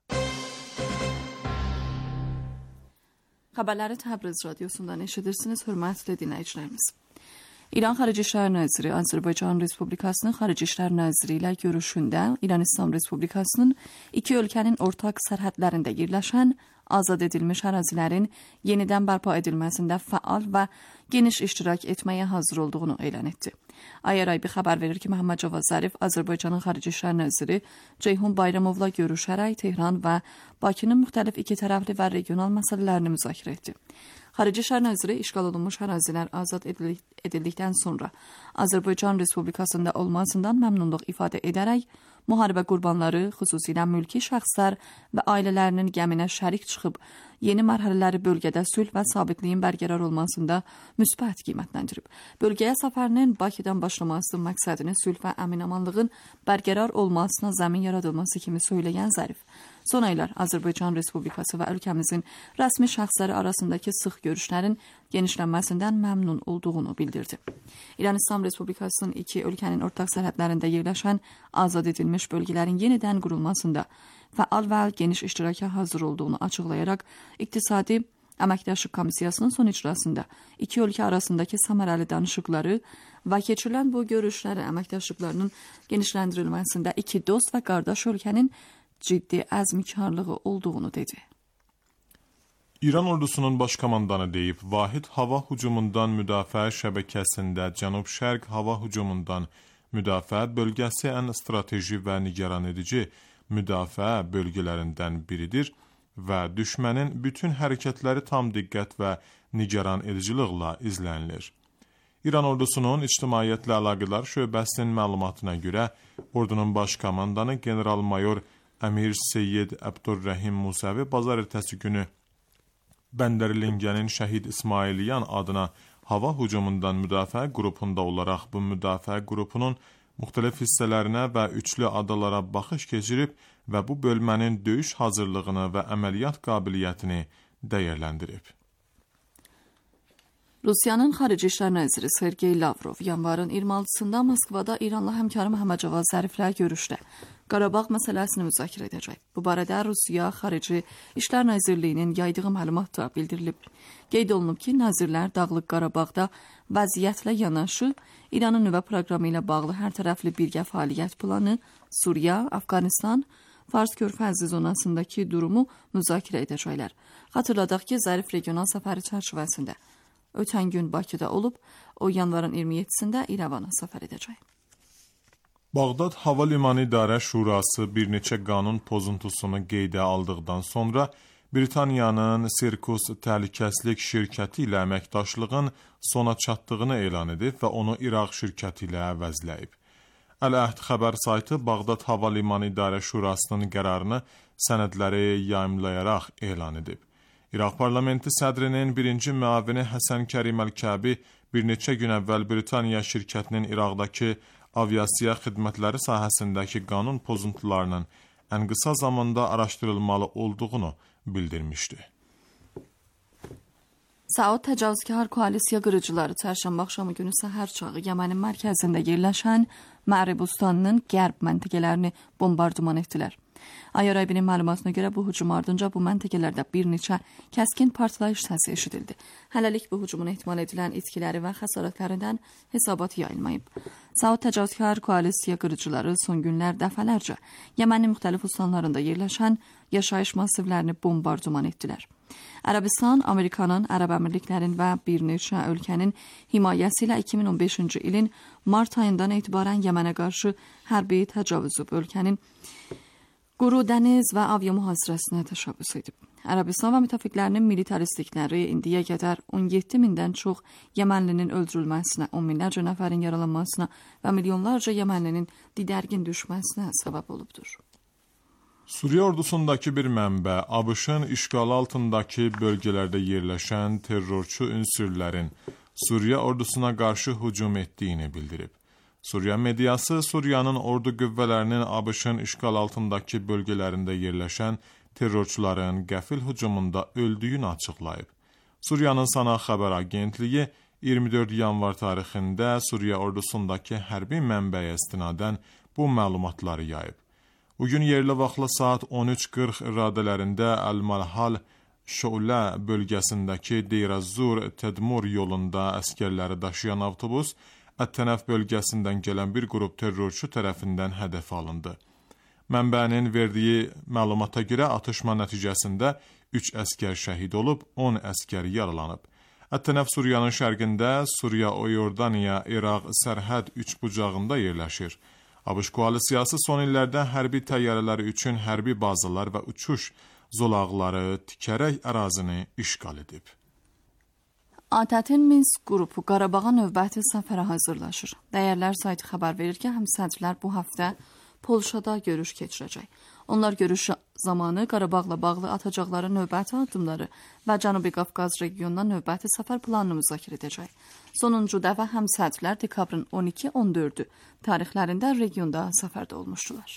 Xəbərləri Təbriz radiosundan eşidirsiniz, hörmətli dinləyicilərimiz. İran Xarici İşlər Naziri Azərbaycan Respublikasının Xarici İşlər Naziri ilə görüşündə İran İslam Respublikasının iki ölkənin ortaq sərhədlərində yerləşən azad edilmiş ərazilərin yenidən bərpa edilməsində fəal və geniş iştirak etməyə hazır olduğunu elan etdi. Ayaraybi xəbər verir ki, Məhəmməd Cavad Zərif Azərbaycanın Xarici İşlər Naziri Ceyhun Bayramovla görüşərək Tehran və Bakının müxtəlif iki tərəfli və regional məsələlərini müzakirə etdi. Xarici İşlər Naziri işğal olunmuş ərazilər azad edildikdən sonra Azərbaycan Respublikasında olmasından məmnunluq ifadə edərək müharibə qurbanları, xüsusilə mülki şəxslər və ailələrinin gəminə şərik çıxıb yeni mərhələləri bölgədə sülh və sabitliyin bərqərar olmasında müsbət qiymətləndirib. Bölgəyə səfərinin Bakıdan başlaması məqsədini sülh və əmin-amanlığın bərqərar olmasına zəmin yaradılması kimi söyləyən Zərif, son aylar Azərbaycan Respublikası və ölkəmizin rəsmi şəxsləri arasındakı sıx görüşlərin genişlənməsindən məmnun olduğunu bildirdi. İran İslam Respublikasının iki ölkənin ortaq sərhədlərində yerləşən azad edilmiş bölgələrin yenidən qurulmasında fəal və geniş iştiraka hazır olduğunu açıqlayaraq İqtisadi Əməkdaşlıq Komissiyasının son icrasında iki ölkə arasındakı səmərəli danışıqları və keçirilən bu görüşləri əməkdaşlıqlarının genişləndirilməsində iki dost və qardaş ölkənin ciddi əzmkarlığı olduğunu dedi. İran ordusunun baş komandanı deyib, vahid hava hücumundan müdafiə şəbəkəsində Cənub-Şərq hava hücumundan müdafiə bölgəsi ən strateji və nigaran edici müdafiə bölgələrindən biridir və düşmənin bütün hərəkətləri tam diqqət və nigaran ediciliklə izlənilir. İran ordusunun ictimaiyyətlə əlaqələr şöbəsinin məlumatına görə, ordunun baş komandanı general-mayor Əmir Seyyid Əbdurrəhim Musəvi bazar ertəsi günü Bəndərlingənin Şəhid İsmailyan adına hava hücumundan müdafiə qrupunda olaraq bu müdafiə qrupunun müxtəlif hissələrinə və üçlü adalara baxış keçirib və bu bölmənin döyüş hazırlığını və əməliyyat qabiliyyətini dəyərləndirib. Rusiyanın Xarici İşlər Naziri Sergey Lavrov yanvarın iyirmi altısında Moskvada İranla həmkarı Məhəmməd Cavad Zəriflə görüşdə Qarabağ məsələsini müzakirə edəcək. Bu barədə Rusiya Xarici İşlər Nazirliyinin yaydığı məlumatda bildirilib. Qeyd olunub ki, nazirlər Dağlıq Qarabağda vəziyyətlə yanaşı İranın nüvə proqramı ilə bağlı hər tərəfli birgə fəaliyyət planı, Suriya, Afqanistan, Fars körfəzi zonasındakı durumu müzakirə edəcəklər. Xatırladaq ki, Zərif regional səfəri çərçivəsində ötən gün Bakıda olub, o yanvarın iyirmi yeddisində İrəvana səfər edəcək. Bağdad Hava Limanı İdarə Şurası bir neçə qanun pozuntusunu qeydə aldıqdan sonra Britaniyanın Sirkus Təhlükəsizlik şirkəti ilə əməkdaşlığın sona çatdığını elan edib və onu İraq şirkəti ilə əvəzləyib. Əl-Əhd xəbər saytı Bağdad Hava Limanı İdarə Şurasının qərarını sənədləri yayımlayaraq elan edib. İraq parlamenti sədrinin birinci müavini Həsən Kərim Əl-Kəbi bir neçə gün əvvəl Britaniya şirkətinin İraqdakı aviasiya xidmətləri sahəsindəki qanun pozuntularının ən qısa zamanda araşdırılmalı olduğunu bildirmişdi. Saud təcavüzkar koalisiya qırıcıları çərşənbə axşamı günü səhər çağı Yəmənin mərkəzində yerləşən Məribustanın qərb məntəqələrini bombardıman etdilər. Ayaraybinin məlumatına görə bu hücum ardınca bu məntəqələrdə bir neçə kəskin partlayış səsi eşidildi. Hələlik bu hücumun ehtimal edilən itkiləri və xəsarətlərindən hesabat yayılmayıb. Saud təcavüzkar koalisiya qırıcıları son günlər dəfələrcə Yəmənin müxtəlif ustanlarında yerləşən yaşayış massivlərini bombardıman etdilər. Ərəbistan, Amerikanın, Ərəb Əmirliklərin və bir neçə ölkənin himayəsi ilə iki min on beşinci ilin mart ayından etibarən Yəmənə qarşı hərbi təcavüzü ölkənin Quru dəniz və avia mühasirəsinə təşəbbüs edib. Ərəbistan və müttəfiqlərinin militaristlikləri indiyə qədər on yeddi mindən çox Yəmənlinin öldürülməsinə, on minlərcə nəfərin yaralanmasına və milyonlarca Yəmənlinin didərgin düşməsinə səbəb olubdur. Suriya ordusundakı bir mənbə ABŞ-ın işğalı altındakı bölgələrdə yerləşən terrorçu ünsürlərin Suriya ordusuna qarşı hücum etdiyini bildirib. Suriya mediası Suriyanın ordu qüvvələrinin ABŞ-ın işğal altındakı bölgələrində yerləşən terrorçuların qəfil hücumunda öldüyünü açıqlayıb. Suriyanın Sana xəbər agentliyi iyirmi dörd yanvar tarixində Suriya ordusundakı hərbi mənbəyə istinadən bu məlumatları yayıb. Bugün yerli vaxtla saat on üç qırx radələrində Əl-Malhal Şölə bölgəsindəki Deyr-əz-Zur Tədmur yolunda əskərləri daşıyan avtobus Ət-Tənəf bölgəsindən gələn bir qrup terrorçu tərəfindən hədəf alındı. Mənbənin verdiyi məlumata görə atışma nəticəsində üç əskər şəhid olub, on əskər yaralanıb. Ət-Tənəf Suriyanın şərqində Suriya-Yordaniya-İraq sərhəd üçbucağında yerləşir. ABŞ koalisiyası son illərdə hərbi təyyarələri üçün hərbi bazalar və uçuş zolaqları tikərək ərazini işğal edib. ATƏT-in Minsk qrupu Qarabağa növbəti səfərə hazırlaşır. Dəyərlər saytı xəbər verir ki, həmsədrlər bu həftə Polşada görüş keçirəcək. Onlar görüş zamanı Qarabağla bağlı atacaqları növbəti addımları və Cənubi Qafqaz regionuna növbəti səfər planını müzakirə edəcək. Sonuncu dəfə həmsədrlər dekabrın on iki on dördü tarixlərində regionda səfərdə olmuşdular.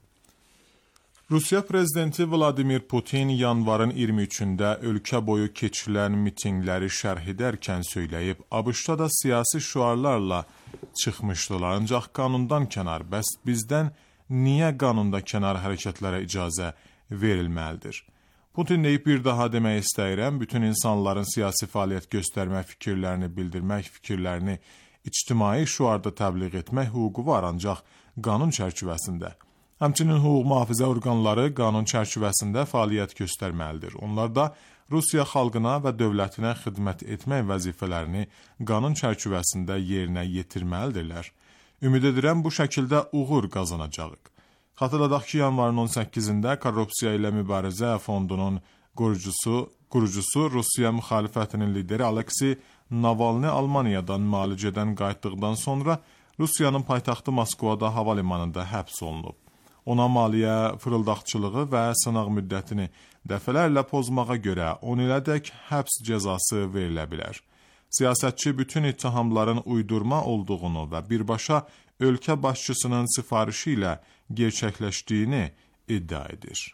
Rusiya prezidenti Vladimir Putin yanvarın iyirmi üçündə ölkə boyu keçirilən mitinqləri şərh edərkən söyləyib, ABŞ-da da siyasi şüarlarla çıxmışdılar, ancaq qanundan kənar, bəs bizdən niyə qanunda kənar hərəkətlərə icazə verilməlidir? Putin deyib bir daha demək istəyirəm, bütün insanların siyasi fəaliyyət göstərmək, fikirlərini bildirmək, fikirlərini ictimai şüarda təbliğ etmək hüququ var, ancaq qanun çərçivəsində. Həmçinin hüquq mühafizə orqanları qanun çərçivəsində fəaliyyət göstərməlidir. Onlar da Rusiya xalqına və dövlətinə xidmət etmək vəzifələrini qanun çərçivəsində yerinə yetirməlidirlər. Ümid edirəm bu şəkildə uğur qazanacağıq. Xatırladaq ki, yanvarın on səkkizində Korrupsiya ilə Mübarizə Fondunun qurucusu, qurucusu Rusiya müxalifətinin lideri Aleksey Navalny Almaniyadan müalicədən qayıtdıqdan sonra Rusiyanın paytaxtı Moskvada hava limanında həbs olunub. Ona maliyyə fırıldaqçılığı və sınaq müddətini dəfələrlə pozmağa görə on ilədək həbs cəzası verilə bilər. Siyasətçi bütün ittihamların uydurma olduğunu və birbaşa ölkə başçısının sifarişi ilə gerçəkləşdiyini iddia edir.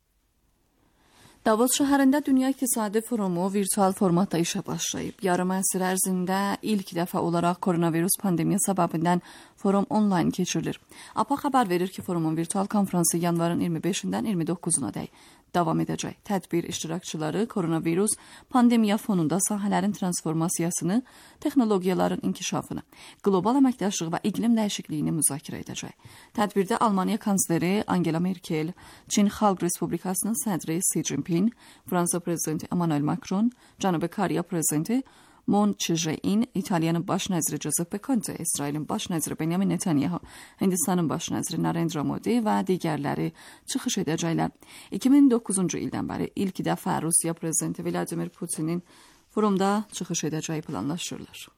Davos şəhərində Dünya İqtisadi Forumu virtual formatda işə başlayıb. Yarım əsr ərzində ilk dəfə olaraq koronavirus pandemiya səbəbindən forum onlayn keçirilir. A P A xəbər verir ki, forumun virtual konfransı yanvarın iyirmi beşindən iyirmi doqquzuna dək davam edəcək. Tədbir iştirakçıları koronavirus pandemiya fonunda sahələrin transformasiyasını, texnologiyaların inkişafını, qlobal əməkdaşlıq və iqlim dəyişikliyini müzakirə edəcək. Tədbirdə Almaniya kansleri Angela Merkel, Çin Xalq Respublikasının sədri Xi Jinping, Fransa prezidenti Emmanuel Macron, Cənubi Koreya prezidenti Moon Jae-in, İtaliyanın baş nəziri Giuseppe Conte, İsrailin baş nəziri Benjamin Netanyahu, Hindistanın baş nəziri Narendra Modi və digərləri çıxış edəcəklər. iki min doqquzuncu ildən bəri ilk dəfə Rusiya prezidenti Vladimir Putinin forumda çıxış edəcəyi planlaşdırılır.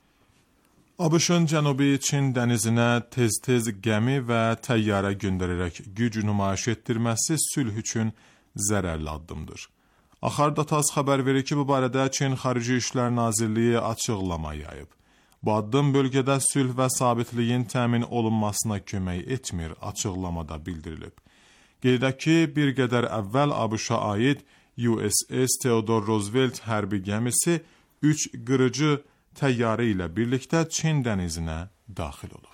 ABŞ-ın Cənubi Çin dənizinə tez-tez gəmi və təyyarə göndərərək güc nümayiş etdirməsi sülh üçün zərərli addımdır. Axar-Datas xəbər verir ki, bu barədə Çin Xarici İşlər Nazirliyi açıqlama yayıb. Bu addım bölgədə sülh və sabitliyin təmin olunmasına kömək etmir, açıqlamada bildirilib. Qeyd edək ki, bir qədər əvvəl ABŞ-a aid U S S Theodore Roosevelt hərbi gəmisi üç qırıcı təyyarə ilə birlikdə Çin dənizinə daxil olub.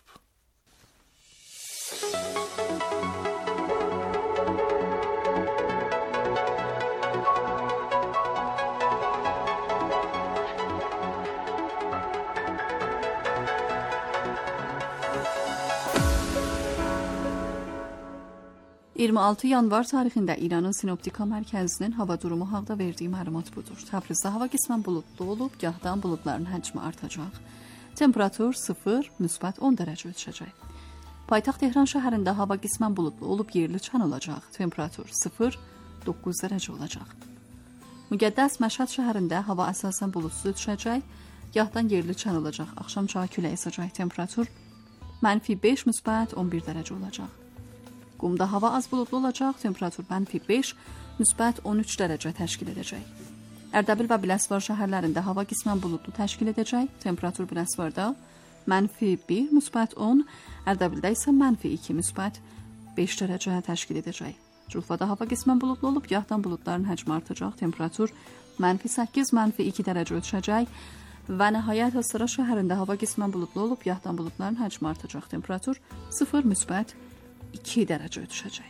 iyirmi altı yanvar tarixində İranın Sinoptika Mərkəzinin hava durumu haqqında verdiyi məlumat budur. Təbrizdə hava qismən buludlu olub, gahdan buludların həcmi artacaq. Temperatur sıfır, müsbət on dərəcə ölçəcək. Paytaxt Tehran şəhərində hava qismən buludlu olub yerli çan olacaq. Temperatur sıfır doqquz dərəcə olacaq. Müqəddəs Məşhəd şəhərində hava əsasən buludsuz düşəcək. Gahdan yerli çan olacaq. Axşam çağı küləyi əsəcək. Temperatur mənfi beş müsbət on bir dərəcə olacaq. Qumda hava az buludlu olacaq. Temperatur mənfi beş müsbət on üç dərəcə təşkil edəcək. Ərdəbil və Biləsuvar şəhərlərində hava qismən buludlu təşkil edəcək. Temperatur Biləsuvarda mənfi bir müsbət on, Ərdəbildə isə mənfi iki müsbət beş dərəcə təşkil edəcək. Cufada hava qismən buludlu olub, gahdan buludların həcmi artacaq. Temperatur mənfi səkkiz, mənfi iki dərəcə düşəcək. Və nəhayət Astara şəhərində hava qismən buludlu olub, gahdan buludların həcmi artacaq. Temperatur sıfır müsbət iki dərəcə düşəcək.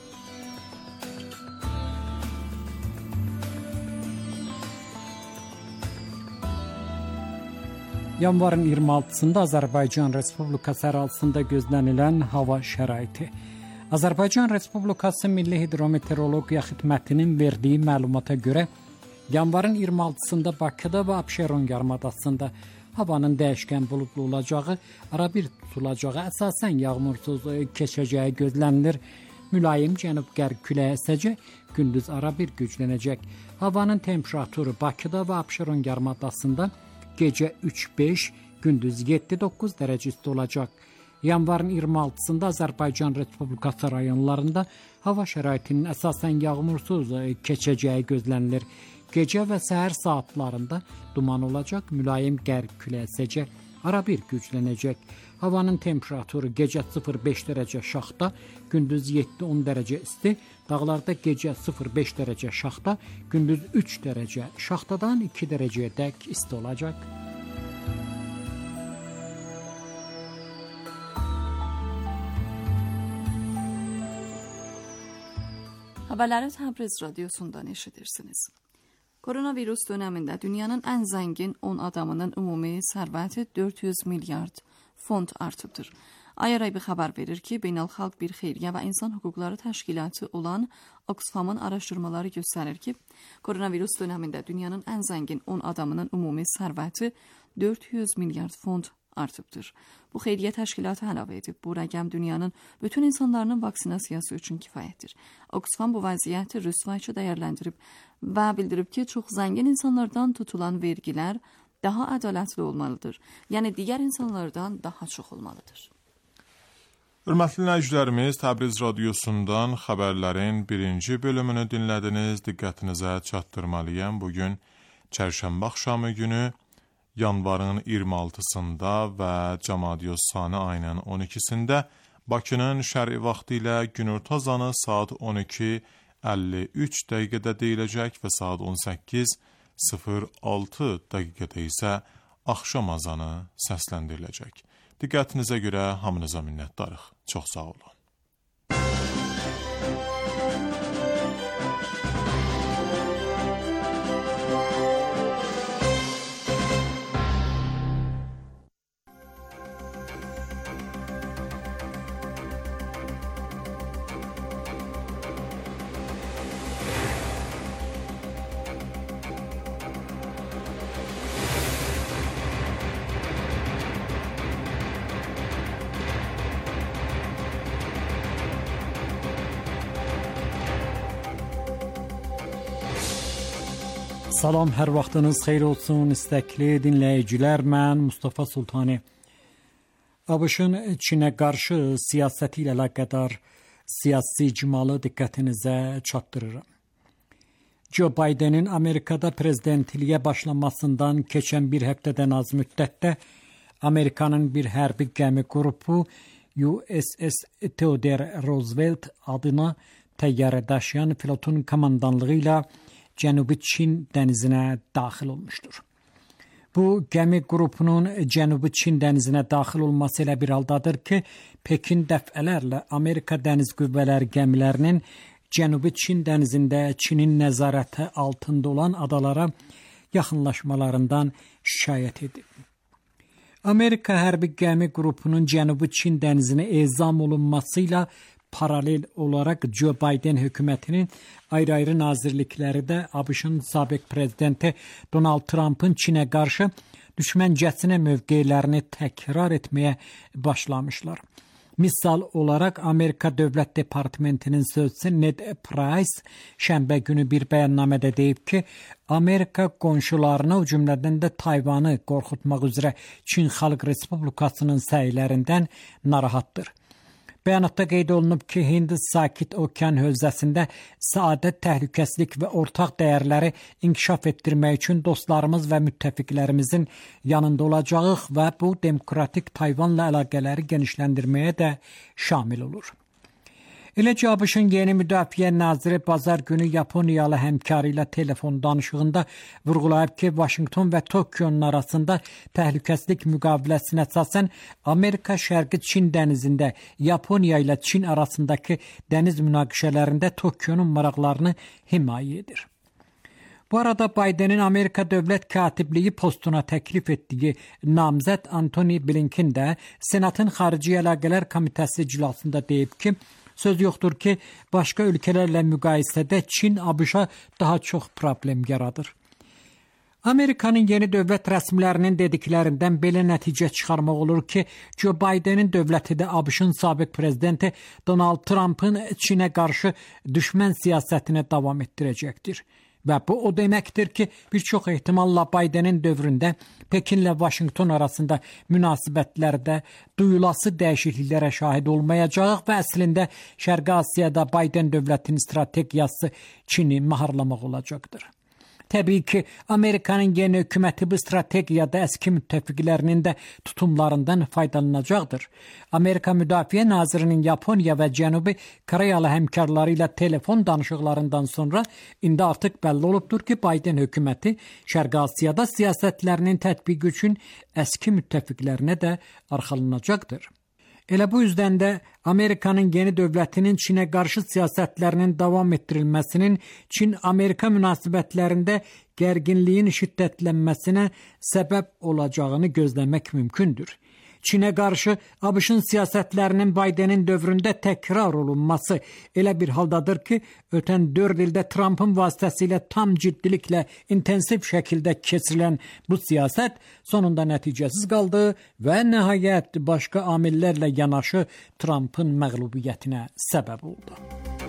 Yanvarın iyirmi altısında Azərbaycan Respublikası ərazisində gözlənilən hava şəraiti. Azərbaycan Respublikası Milli Hidrometeorologiya Xidmətinin verdiyi məlumata görə yanvarın iyirmi altısında Bakıda və Abşeron yarımadasında havanın dəyişkən buludlu olacağı, arabir tutulacağı, əsasən yağmursuz keçəcəyi gözlənilir. Mülayim cənub-qərb küləyi əsəcək, gündüz arabir güclənəcək. Havanın temperaturu Bakıda və Abşeron yarımadasında gecə üç beş, gündüz yeddi doqquz dərəcə isti olacaq. Yanvarın iyirmi altısında Azərbaycan Respublikası rayonlarında hava şəraitinin əsasən yağmursuz keçəcəyi gözlənilir. Gecə və səhər saatlarında duman olacaq, mülayim qərb küləyi əsəcək, arabir güclənəcək. Havanın temperaturu gecə sıfır beş dərəcə şaxta, gündüz yeddi on dərəcə isti, dağlarda gecə sıfır beş dərəcə şaxta, gündüz üç dərəcə, şaxtadan iki dərəcəyə dək isti olacaq. Haberləri Təbriz radyosundan eşidirsiniz. Koronavirus döneminde dünyanın en zengin on adamının umumi sərvəti dörd yüz milyard fond artıbdır. Ay Arabı xəbər verir ki, Beynəlxalq bir xeyriyyə və insan hüquqları təşkilatı olan Oxfam'ın araşdırmaları göstərir ki, koronavirus döneminde dünyanın en zengin on adamının umumi sərvəti dörd yüz milyard fond artıbdır. Bu xeyriyyə təşkilatı əlavə edib, bu rəqəm dünyanın bütün insanların vaksinasiyası üçün kifayətdir. Oxfam bu vəziyyəti rüsvayçı dəyərləndirib və bildirib ki, çox zəngin insanlardan tutulan vergilər daha ədalətli olmalıdır. Yəni digər insanlardan daha çox olmalıdır. Hörmətli dinləyicilərimiz, Təbriz radiosundan xəbərlərin birinci bölümünü dinlədiniz. Diqqətinizə çatdırmalıyam. Bugün çərşənbə axşamı günü yanvarın iyirmi altısında və Cəmadiyyə ayının on ikisində Bakının şərqi vaxtı ilə günorta azanı saat on iki əlli üç dəqiqədə deyiləcək və saat on səkkiz sıfır altı dəqiqədə isə axşam azanı səsləndiriləcək. Diqqətinizə görə hamınıza minnətdarıq. Çox sağ olun. Salam, hər vaxtınız xeyir olsun, istəkli dinləyicilər, mən Mustafa Sultani. ABŞ-ın Çinə qarşı siyasəti ilə əlaqədar siyasi icmalı diqqətinizə çatdırıram. Joe Bidenin Amerikada prezidentliyə başlamasından keçən bir həftədən az müddətdə Amerikanın bir hərbi gəmi qrupu U S S Theodore Roosevelt adına təyyarə daşıyan flotun komandanlığı ilə Cənubi Çin dənizinə daxil olmuşdur. Bu gəmi qrupunun Cənubi Çin dənizinə daxil olması elə bir haldadır ki, Pekin dəfələrlə Amerika dəniz qüvvələri gəmilərinin Cənubi Çin dənizində Çinin nəzarəti altında olan adalara yaxınlaşmalarından şikayət edib. Amerika hərbi gəmi qrupunun Cənubi Çin dənizinə ezam olunmasıyla paralel olaraq Joe Biden hökumətinin ayrı-ayrı nazirlikləri də ABŞ-ın sabiq prezidenti Donald Trump'ın Çinə qarşı düşməncəsinə mövqelərini təkrar etməyə başlamışlar. Misal olaraq Amerika Dövlət Departamentinin sözçüsü Ned Price şənbə günü bir bəyannamədə deyib ki, Amerika qonşularını, o cümlədən də Tayvanı qorxutmaq üzrə Çin Xalq Respublikasının səylərindən narahatdır. Bəyanatda qeyd olunub ki, Hind Sakit Okean hövzəsində səadət, təhlükəsizlik və ortaq dəyərləri inkişaf etdirmək üçün dostlarımız və müttəfiqlərimizin yanında olacağıq və bu demokratik Tayvanla əlaqələri genişləndirməyə də şamil olur. Elə ki, ABŞ-ın yeni müdafiə naziri bazar günü Yaponiyalı həmkarı ilə telefon danışığında vurğulayıb ki, Vaşinqton və Tokionun arasında təhlükəsizlik müqaviləsinə əsasən Amerika Şərqi Çin dənizində Yaponiya ilə Çin arasındakı dəniz münaqişələrində Tokionun maraqlarını himayə edir. Bu arada Bidenin Amerika Dövlət Katibliyi postuna təklif etdiyi namzəd Antony Blinken də Senatın Xarici Əlaqələr Komitəsi iclasında deyib ki, söz yoxdur ki, başqa ölkələrlə müqayisədə Çin ABŞ-a daha çox problem yaradır. Amerikanın yeni dövlət rəsmilərinin dediklərindən belə nəticə çıxarmaq olur ki, Joe Bidenin dövləti də ABŞ-ın sabiq prezidenti Donald Trump'ın Çinə qarşı düşmən siyasətini davam etdirəcəkdir. Və bu o deməkdir ki, bir çox ehtimalla Bidenin dövründə Pekinlə Vaşinqton arasında münasibətlərdə duyulası dəyişikliklərə şahid olmayacaq və əslində Şərqi Asiyada Biden dövlətinin strategiyası Çini maharlamaq olacaqdır. Təbii ki, Amerikanın yeni hökuməti bu strategiyada əski müttəfiqlərinin də tutumlarından faydalanacaqdır. Amerika Müdafiə Nazirinin Yaponiya və Cənubi Koreyalı həmkarları ilə telefon danışıqlarından sonra indi artıq bəlli olubdur ki, Biden hökuməti Şərqi Asiyada siyasətlərinin tətbiqi üçün əski müttəfiqlərinə də arxalanacaqdır. Elə bu yüzdən də Amerikanın yeni dövlətinin Çinə qarşı siyasətlərinin davam etdirilməsinin Çin-Amerika münasibətlərində gərginliyin şiddətlənməsinə səbəb olacağını gözləmək mümkündür. Çinə qarşı ABŞ-ın siyasətlərinin Bidenin dövründə təkrar olunması elə bir haldadır ki, ötən dörd ildə Trump'ın vasitəsilə tam ciddiliklə intensiv şəkildə keçirilən bu siyasət sonunda nəticəsiz qaldı və nəhayət başqa amillərlə yanaşı Trump'ın məğlubiyyətinə səbəb oldu.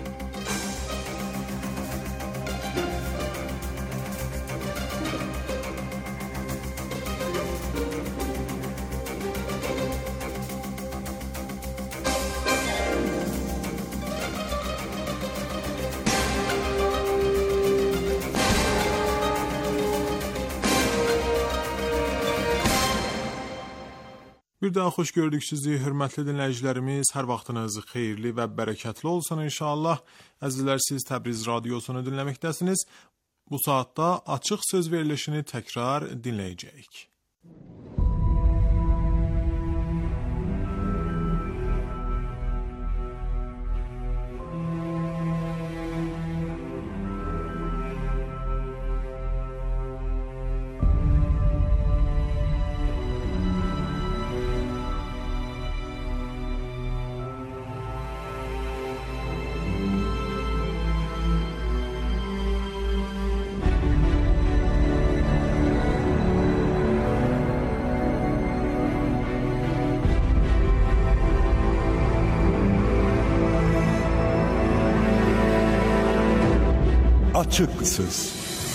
Bir daha xoş gördük sizi, hörmətli dinləyicilərimiz. Hər vaxtınız xeyirli və bərəkətli olsun inşallah. Əzizlər, siz Təbriz radiosunu dinləməkdəsiniz. Bu saatda açıq söz verilişini təkrar dinləyəcəyik. Açık Söz.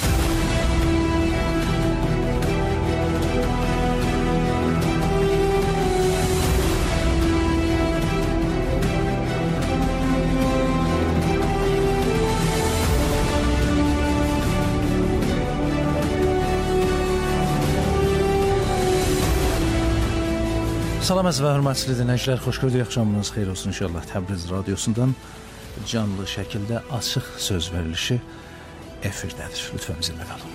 Salam əziz və hörmətli dinləyicilər, xoş gördük, axşamınız xeyir olsun inşallah. Təbriz radiosundan canlı şəkildə açıq söz verilişi efirdədir. Lütfən bizimlə qalın.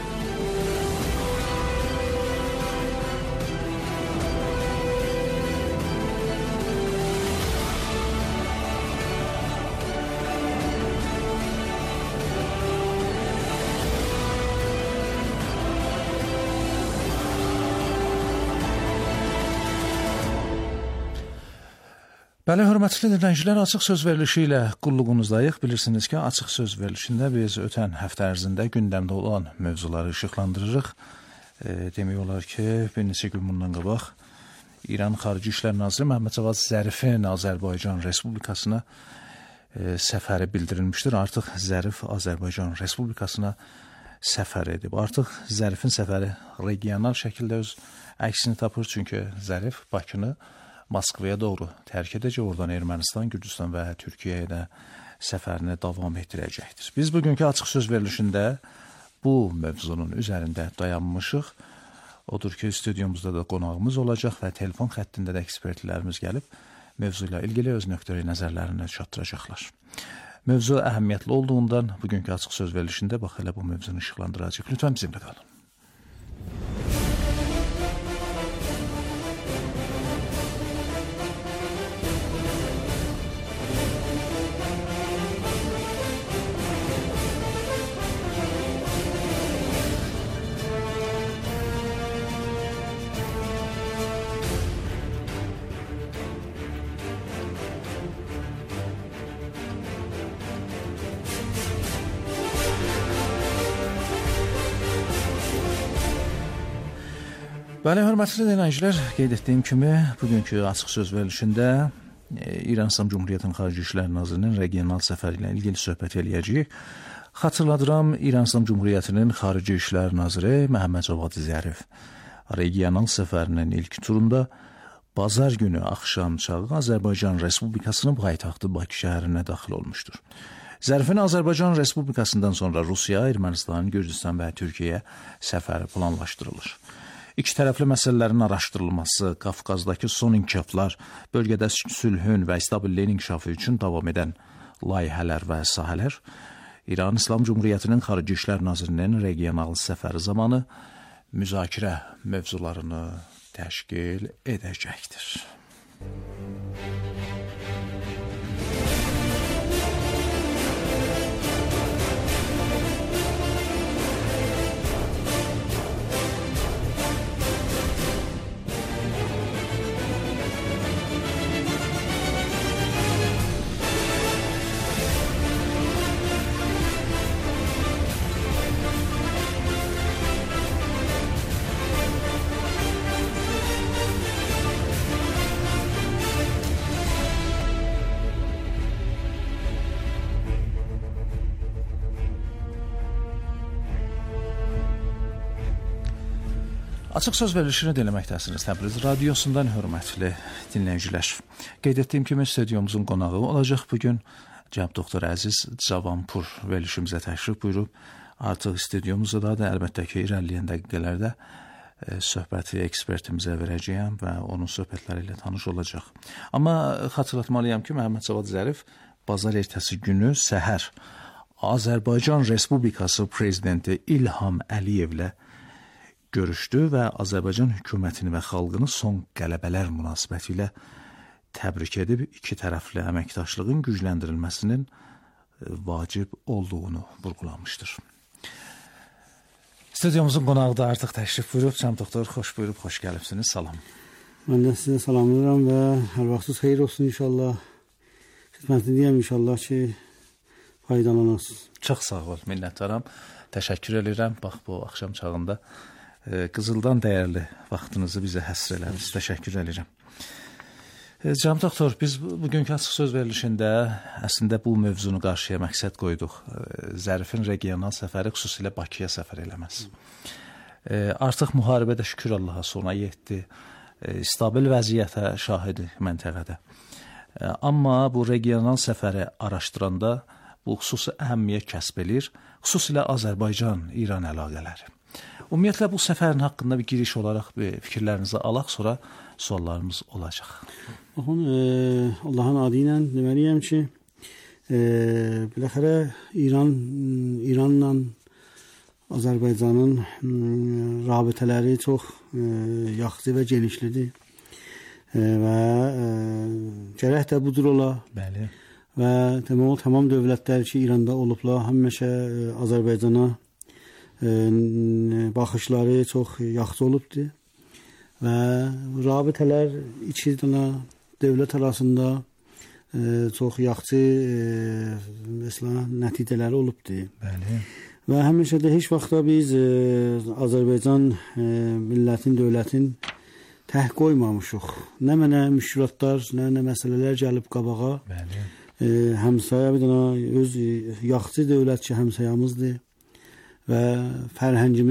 Bəli, hörmətli dinləyicilər, açıq söz verilişi ilə qulluğunuzdayıq. Bilirsiniz ki, açıq söz verilişində biz ötən həftə ərzində gündəmdə olan mövzuları işıqlandırırıq. E, demək olar ki, bir neçə gün bundan qabaq İran Xarici İşlər Naziri Məhəmməd Cavad Zərifin Azərbaycan Respublikasına e, səfəri bildirilmişdir. Artıq Zərif Azərbaycan Respublikasına səfər edib. Artıq Zərifin səfəri regional şəkildə öz əksini tapır, çünki Zərif Bakını Moskvaya doğru tərk edəcək, oradan Ermənistan, Gürcüstan və Türkiyəyə də səfərini davam etdirəcəkdir. Biz bugünkü açıq söz verilişində bu mövzunun üzərində dayanmışıq. Odur ki, stüdyomuzda da qonağımız olacaq və telefon xəttində də ekspertlərimiz gəlib mövzu ilə ilgili öz nöqteyi nəzərlərini çatdıracaqlar. Mövzu əhəmiyyətli olduğundan bugünkü açıq söz verilişində bax elə bu mövzunu işıqlandıracaq. Lütfən bizimlə qalın. Bəli, hörmətli dinləyicilər, qeyd etdiyim kimi bugünkü açıq söz verilişində İran İslam Cumhuriyyətinin Xarici İşlər Nazirinin regional səfəri ilə ilgili söhbət eləyəcəyik. Xatırladıram, İran İslam Cumhuriyyətinin Xarici İşlər Naziri Məhəmməd Cavad Zərif regional səfərinin ilk turunda bazar günü axşam çağı Azərbaycan Respublikasının paytaxtı Bakı şəhərinə daxil olmuşdur. Zərifin Azərbaycan Respublikasından sonra Rusiya, Ermənistan, Gürcüstan və Türkiyəyə səfəri planlaşdırılır. İki tərəfli məsələlərin araşdırılması, Qafqazdakı son inkişaflar, bölgədə sülhün və stabilliyin inkişafı üçün davam edən layihələr və sahələr İran İslam Cumhuriyyətinin Xarici İşlər Nazirinin regional səfəri zamanı müzakirə mövzularını təşkil edəcəkdir. Açıq söz verilişini dinləməkdəsiniz Təbriz radiosundan hörmətli dinləyicilər. Qeyd etdiyim kimi stüdyomuzun qonağı olacaq bugün cənab doktor Əziz Cavanpur verilişimizə təşrif buyurub. Artıq stüdyomuzda da əlbəttə ki, irəliləyən dəqiqələrdə e, söhbəti ekspertimizə verəcəyəm və onun söhbətləri ilə tanış olacaq. Amma xatırlatmalıyam ki, Məhəmməd Cavad Zərif bazar ertəsi günü səhər Azərbaycan Respublikası prezidenti İlham Əliyevlə görüşdü və Azərbaycan hökumətini və xalqını son qələbələr münasibətilə təbrik edib iki tərəfli əməkdaşlığın gücləndirilməsinin vacib olduğunu vurğulamışdır. Stüdyomuzun qonağı da artıq təşrif buyurub. Cənab doktor, xoş buyurub, xoş gəlibsiniz. Salam. Mən də sizə salamlayıram və hər vaxtınız xeyir olsun inşallah. Xidmətindəyəm inşallah ki, faydalanasınız. Çox sağ ol, minnətdaram. Təşəkkür edirəm. Bax, bu axşam çağında Qızıldan dəyərli vaxtınızı bizə həsr elədiniz. Təşəkkür edirəm. Cənab doktor, biz bugünkü açıq söz verilişində əslində bu mövzunu qarşıya məqsəd qoyduq. Zərifin regional səfəri, xüsusilə Bakıya səfər eləməz. Artıq müharibədə şükür Allaha sona yetdi. Stabil vəziyyətə şahidi məntəqədə. Amma bu regional səfəri araşdıranda bu xüsusi əhəmiyyət kəsb edir. Xüsusilə Azərbaycan-İran əlaqələri. Ümumiyyətlə, bu səfərin haqqında bir giriş olaraq bir fikirlərinizi alaq, sonra suallarımız olacaq. Baxın, e, Allahın adı ilə deməliyəm ki, e, biləxərə İran, İranla Azərbaycanın rabitələri çox e, yaxşı və genişlidir. E, və e, gərək də budur ola. Bəli. Və demək, tamam dövlətlər ki, İranda olublar, həmişə e, Azərbaycana baxışları çox yaxşı olubdur və rabitələr iki dənə dövlət arasında e, çox yaxşı e, mesela nəticələri olubdur. Bəli. Və həmişə də heç vaxtda biz e, Azərbaycan e, millətin, dövlətin təh qoymamışıq. Nə mənə müşkilatlar, nə nə məsələlər gəlib qabağa. Bəli. E, həmsayə bir dənə öz yaxçı dövlət ki, həmsayamızdır və fərhəngimiz